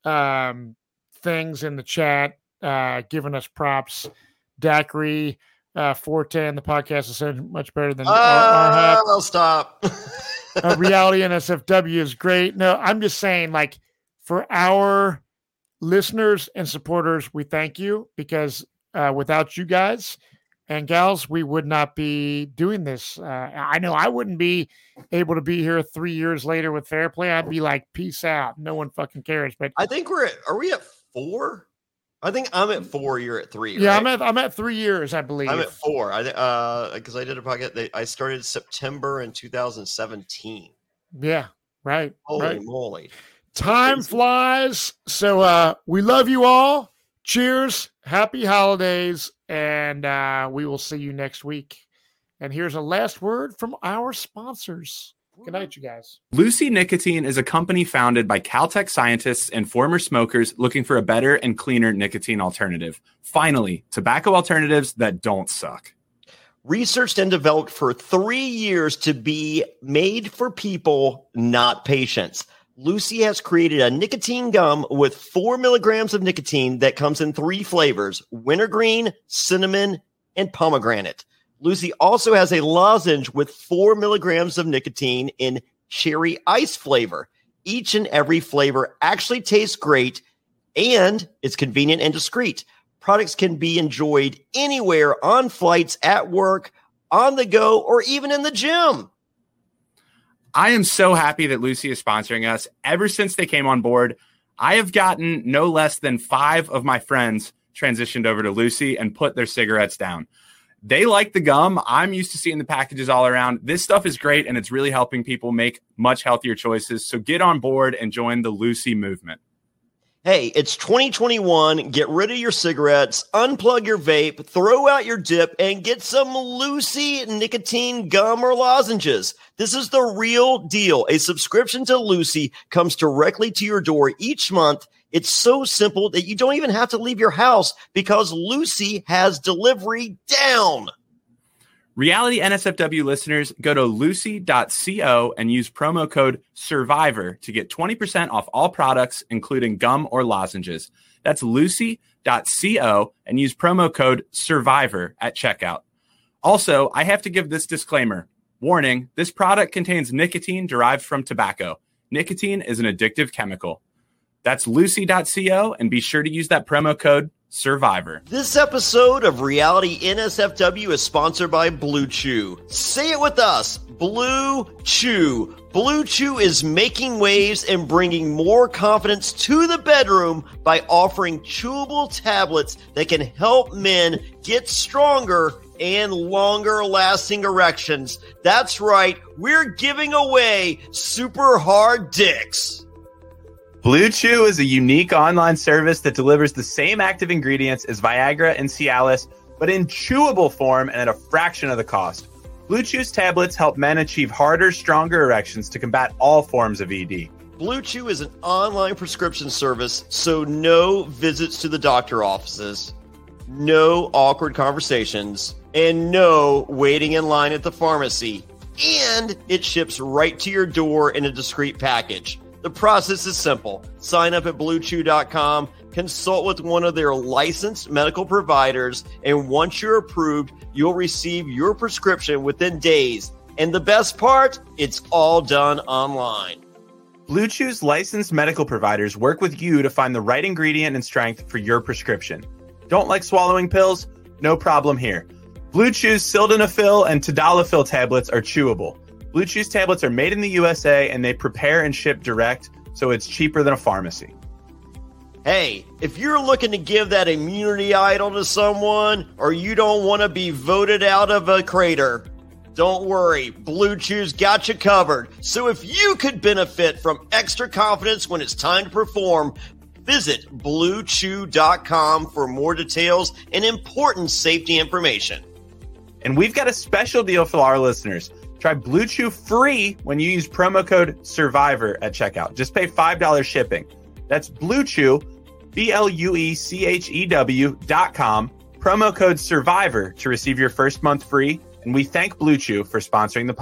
um things in the chat uh giving us props. Daiquiri uh four ten, the podcast is so much better than uh, our, our half. I'll stop. uh, Reality N S F W is great. No, I'm just saying, like, for our listeners and supporters, we thank you, because uh without you guys and gals, we would not be doing this. Uh, I know I wouldn't be able to be here three years later with Fair Play. I'd be like, peace out. No one fucking cares. But I think we're at, are we at four? I think I'm at four. You're at three. Yeah, right? I'm at I'm at three years, I believe. I'm at four. I uh because I did a podcast. They, I started September in two thousand seventeen. Yeah, right. Holy right. moly! Time flies. So uh, we love you all. Cheers. Happy holidays. And uh, we will see you next week. And here's a last word from our sponsors. Good night, you guys. Lucy Nicotine is a company founded by Caltech scientists and former smokers looking for a better and cleaner nicotine alternative. Finally, tobacco alternatives that don't suck. Researched and developed for three years to be made for people, not patients. Lucy has created a nicotine gum with four milligrams of nicotine that comes in three flavors: wintergreen, cinnamon, and pomegranate. Lucy also has a lozenge with four milligrams of nicotine in cherry ice flavor. Each and every flavor actually tastes great, and it's convenient and discreet. Products can be enjoyed anywhere, on flights, at work, on the go, or even in the gym. I am so happy that Lucy is sponsoring us. Ever since they came on board, I have gotten no less than five of my friends transitioned over to Lucy and put their cigarettes down. They like the gum. I'm used to seeing the packages all around. This stuff is great, and it's really helping people make much healthier choices. So get on board and join the Lucy movement. Hey, it's twenty twenty-one. Get rid of your cigarettes, unplug your vape, throw out your dip, and get some Lucy nicotine gum or lozenges. This is the real deal. A subscription to Lucy comes directly to your door each month. It's so simple that you don't even have to leave your house, because Lucy has delivery down. Reality N S F W listeners, go to lucy dot co and use promo code SURVIVOR to get twenty percent off all products, including gum or lozenges. That's lucy dot co and use promo code SURVIVOR at checkout. Also, I have to give this disclaimer. Warning, this product contains nicotine derived from tobacco. Nicotine is an addictive chemical. That's lucy dot co, and be sure to use that promo code SURVIVOR. This episode of Reality N S F W is sponsored by Blue Chew. Say it with us, Blue Chew. Blue Chew is making waves and bringing more confidence to the bedroom by offering chewable tablets that can help men get stronger and longer lasting erections. That's right, we're giving away super hard dicks. Blue Chew is a unique online service that delivers the same active ingredients as Viagra and Cialis, but in chewable form and at a fraction of the cost. Blue Chew's tablets help men achieve harder, stronger erections to combat all forms of E D. Blue Chew is an online prescription service, so no visits to the doctor offices, no awkward conversations, and no waiting in line at the pharmacy. And it ships right to your door in a discreet package. The process is simple. Sign up at blue chew dot com, consult with one of their licensed medical providers, and once you're approved, you'll receive your prescription within days. And the best part, it's all done online. Blue Chew's licensed medical providers work with you to find the right ingredient and strength for your prescription. Don't like swallowing pills? No problem here. Blue Chew's sildenafil and tadalafil tablets are chewable. Blue Chew's tablets are made in the U S A and they prepare and ship direct, so it's cheaper than a pharmacy. Hey, if you're looking to give that immunity idol to someone, or you don't want to be voted out of a crater, don't worry, Blue Chew's got you covered. So if you could benefit from extra confidence when it's time to perform, visit blue chew dot com for more details and important safety information. And we've got a special deal for our listeners. Try Blue Chew free when you use promo code SURVIVOR at checkout. Just pay five dollars shipping. That's Blue Chew, B L U E C H E W dot com, promo code SURVIVOR to receive your first month free. And we thank Blue Chew for sponsoring the podcast.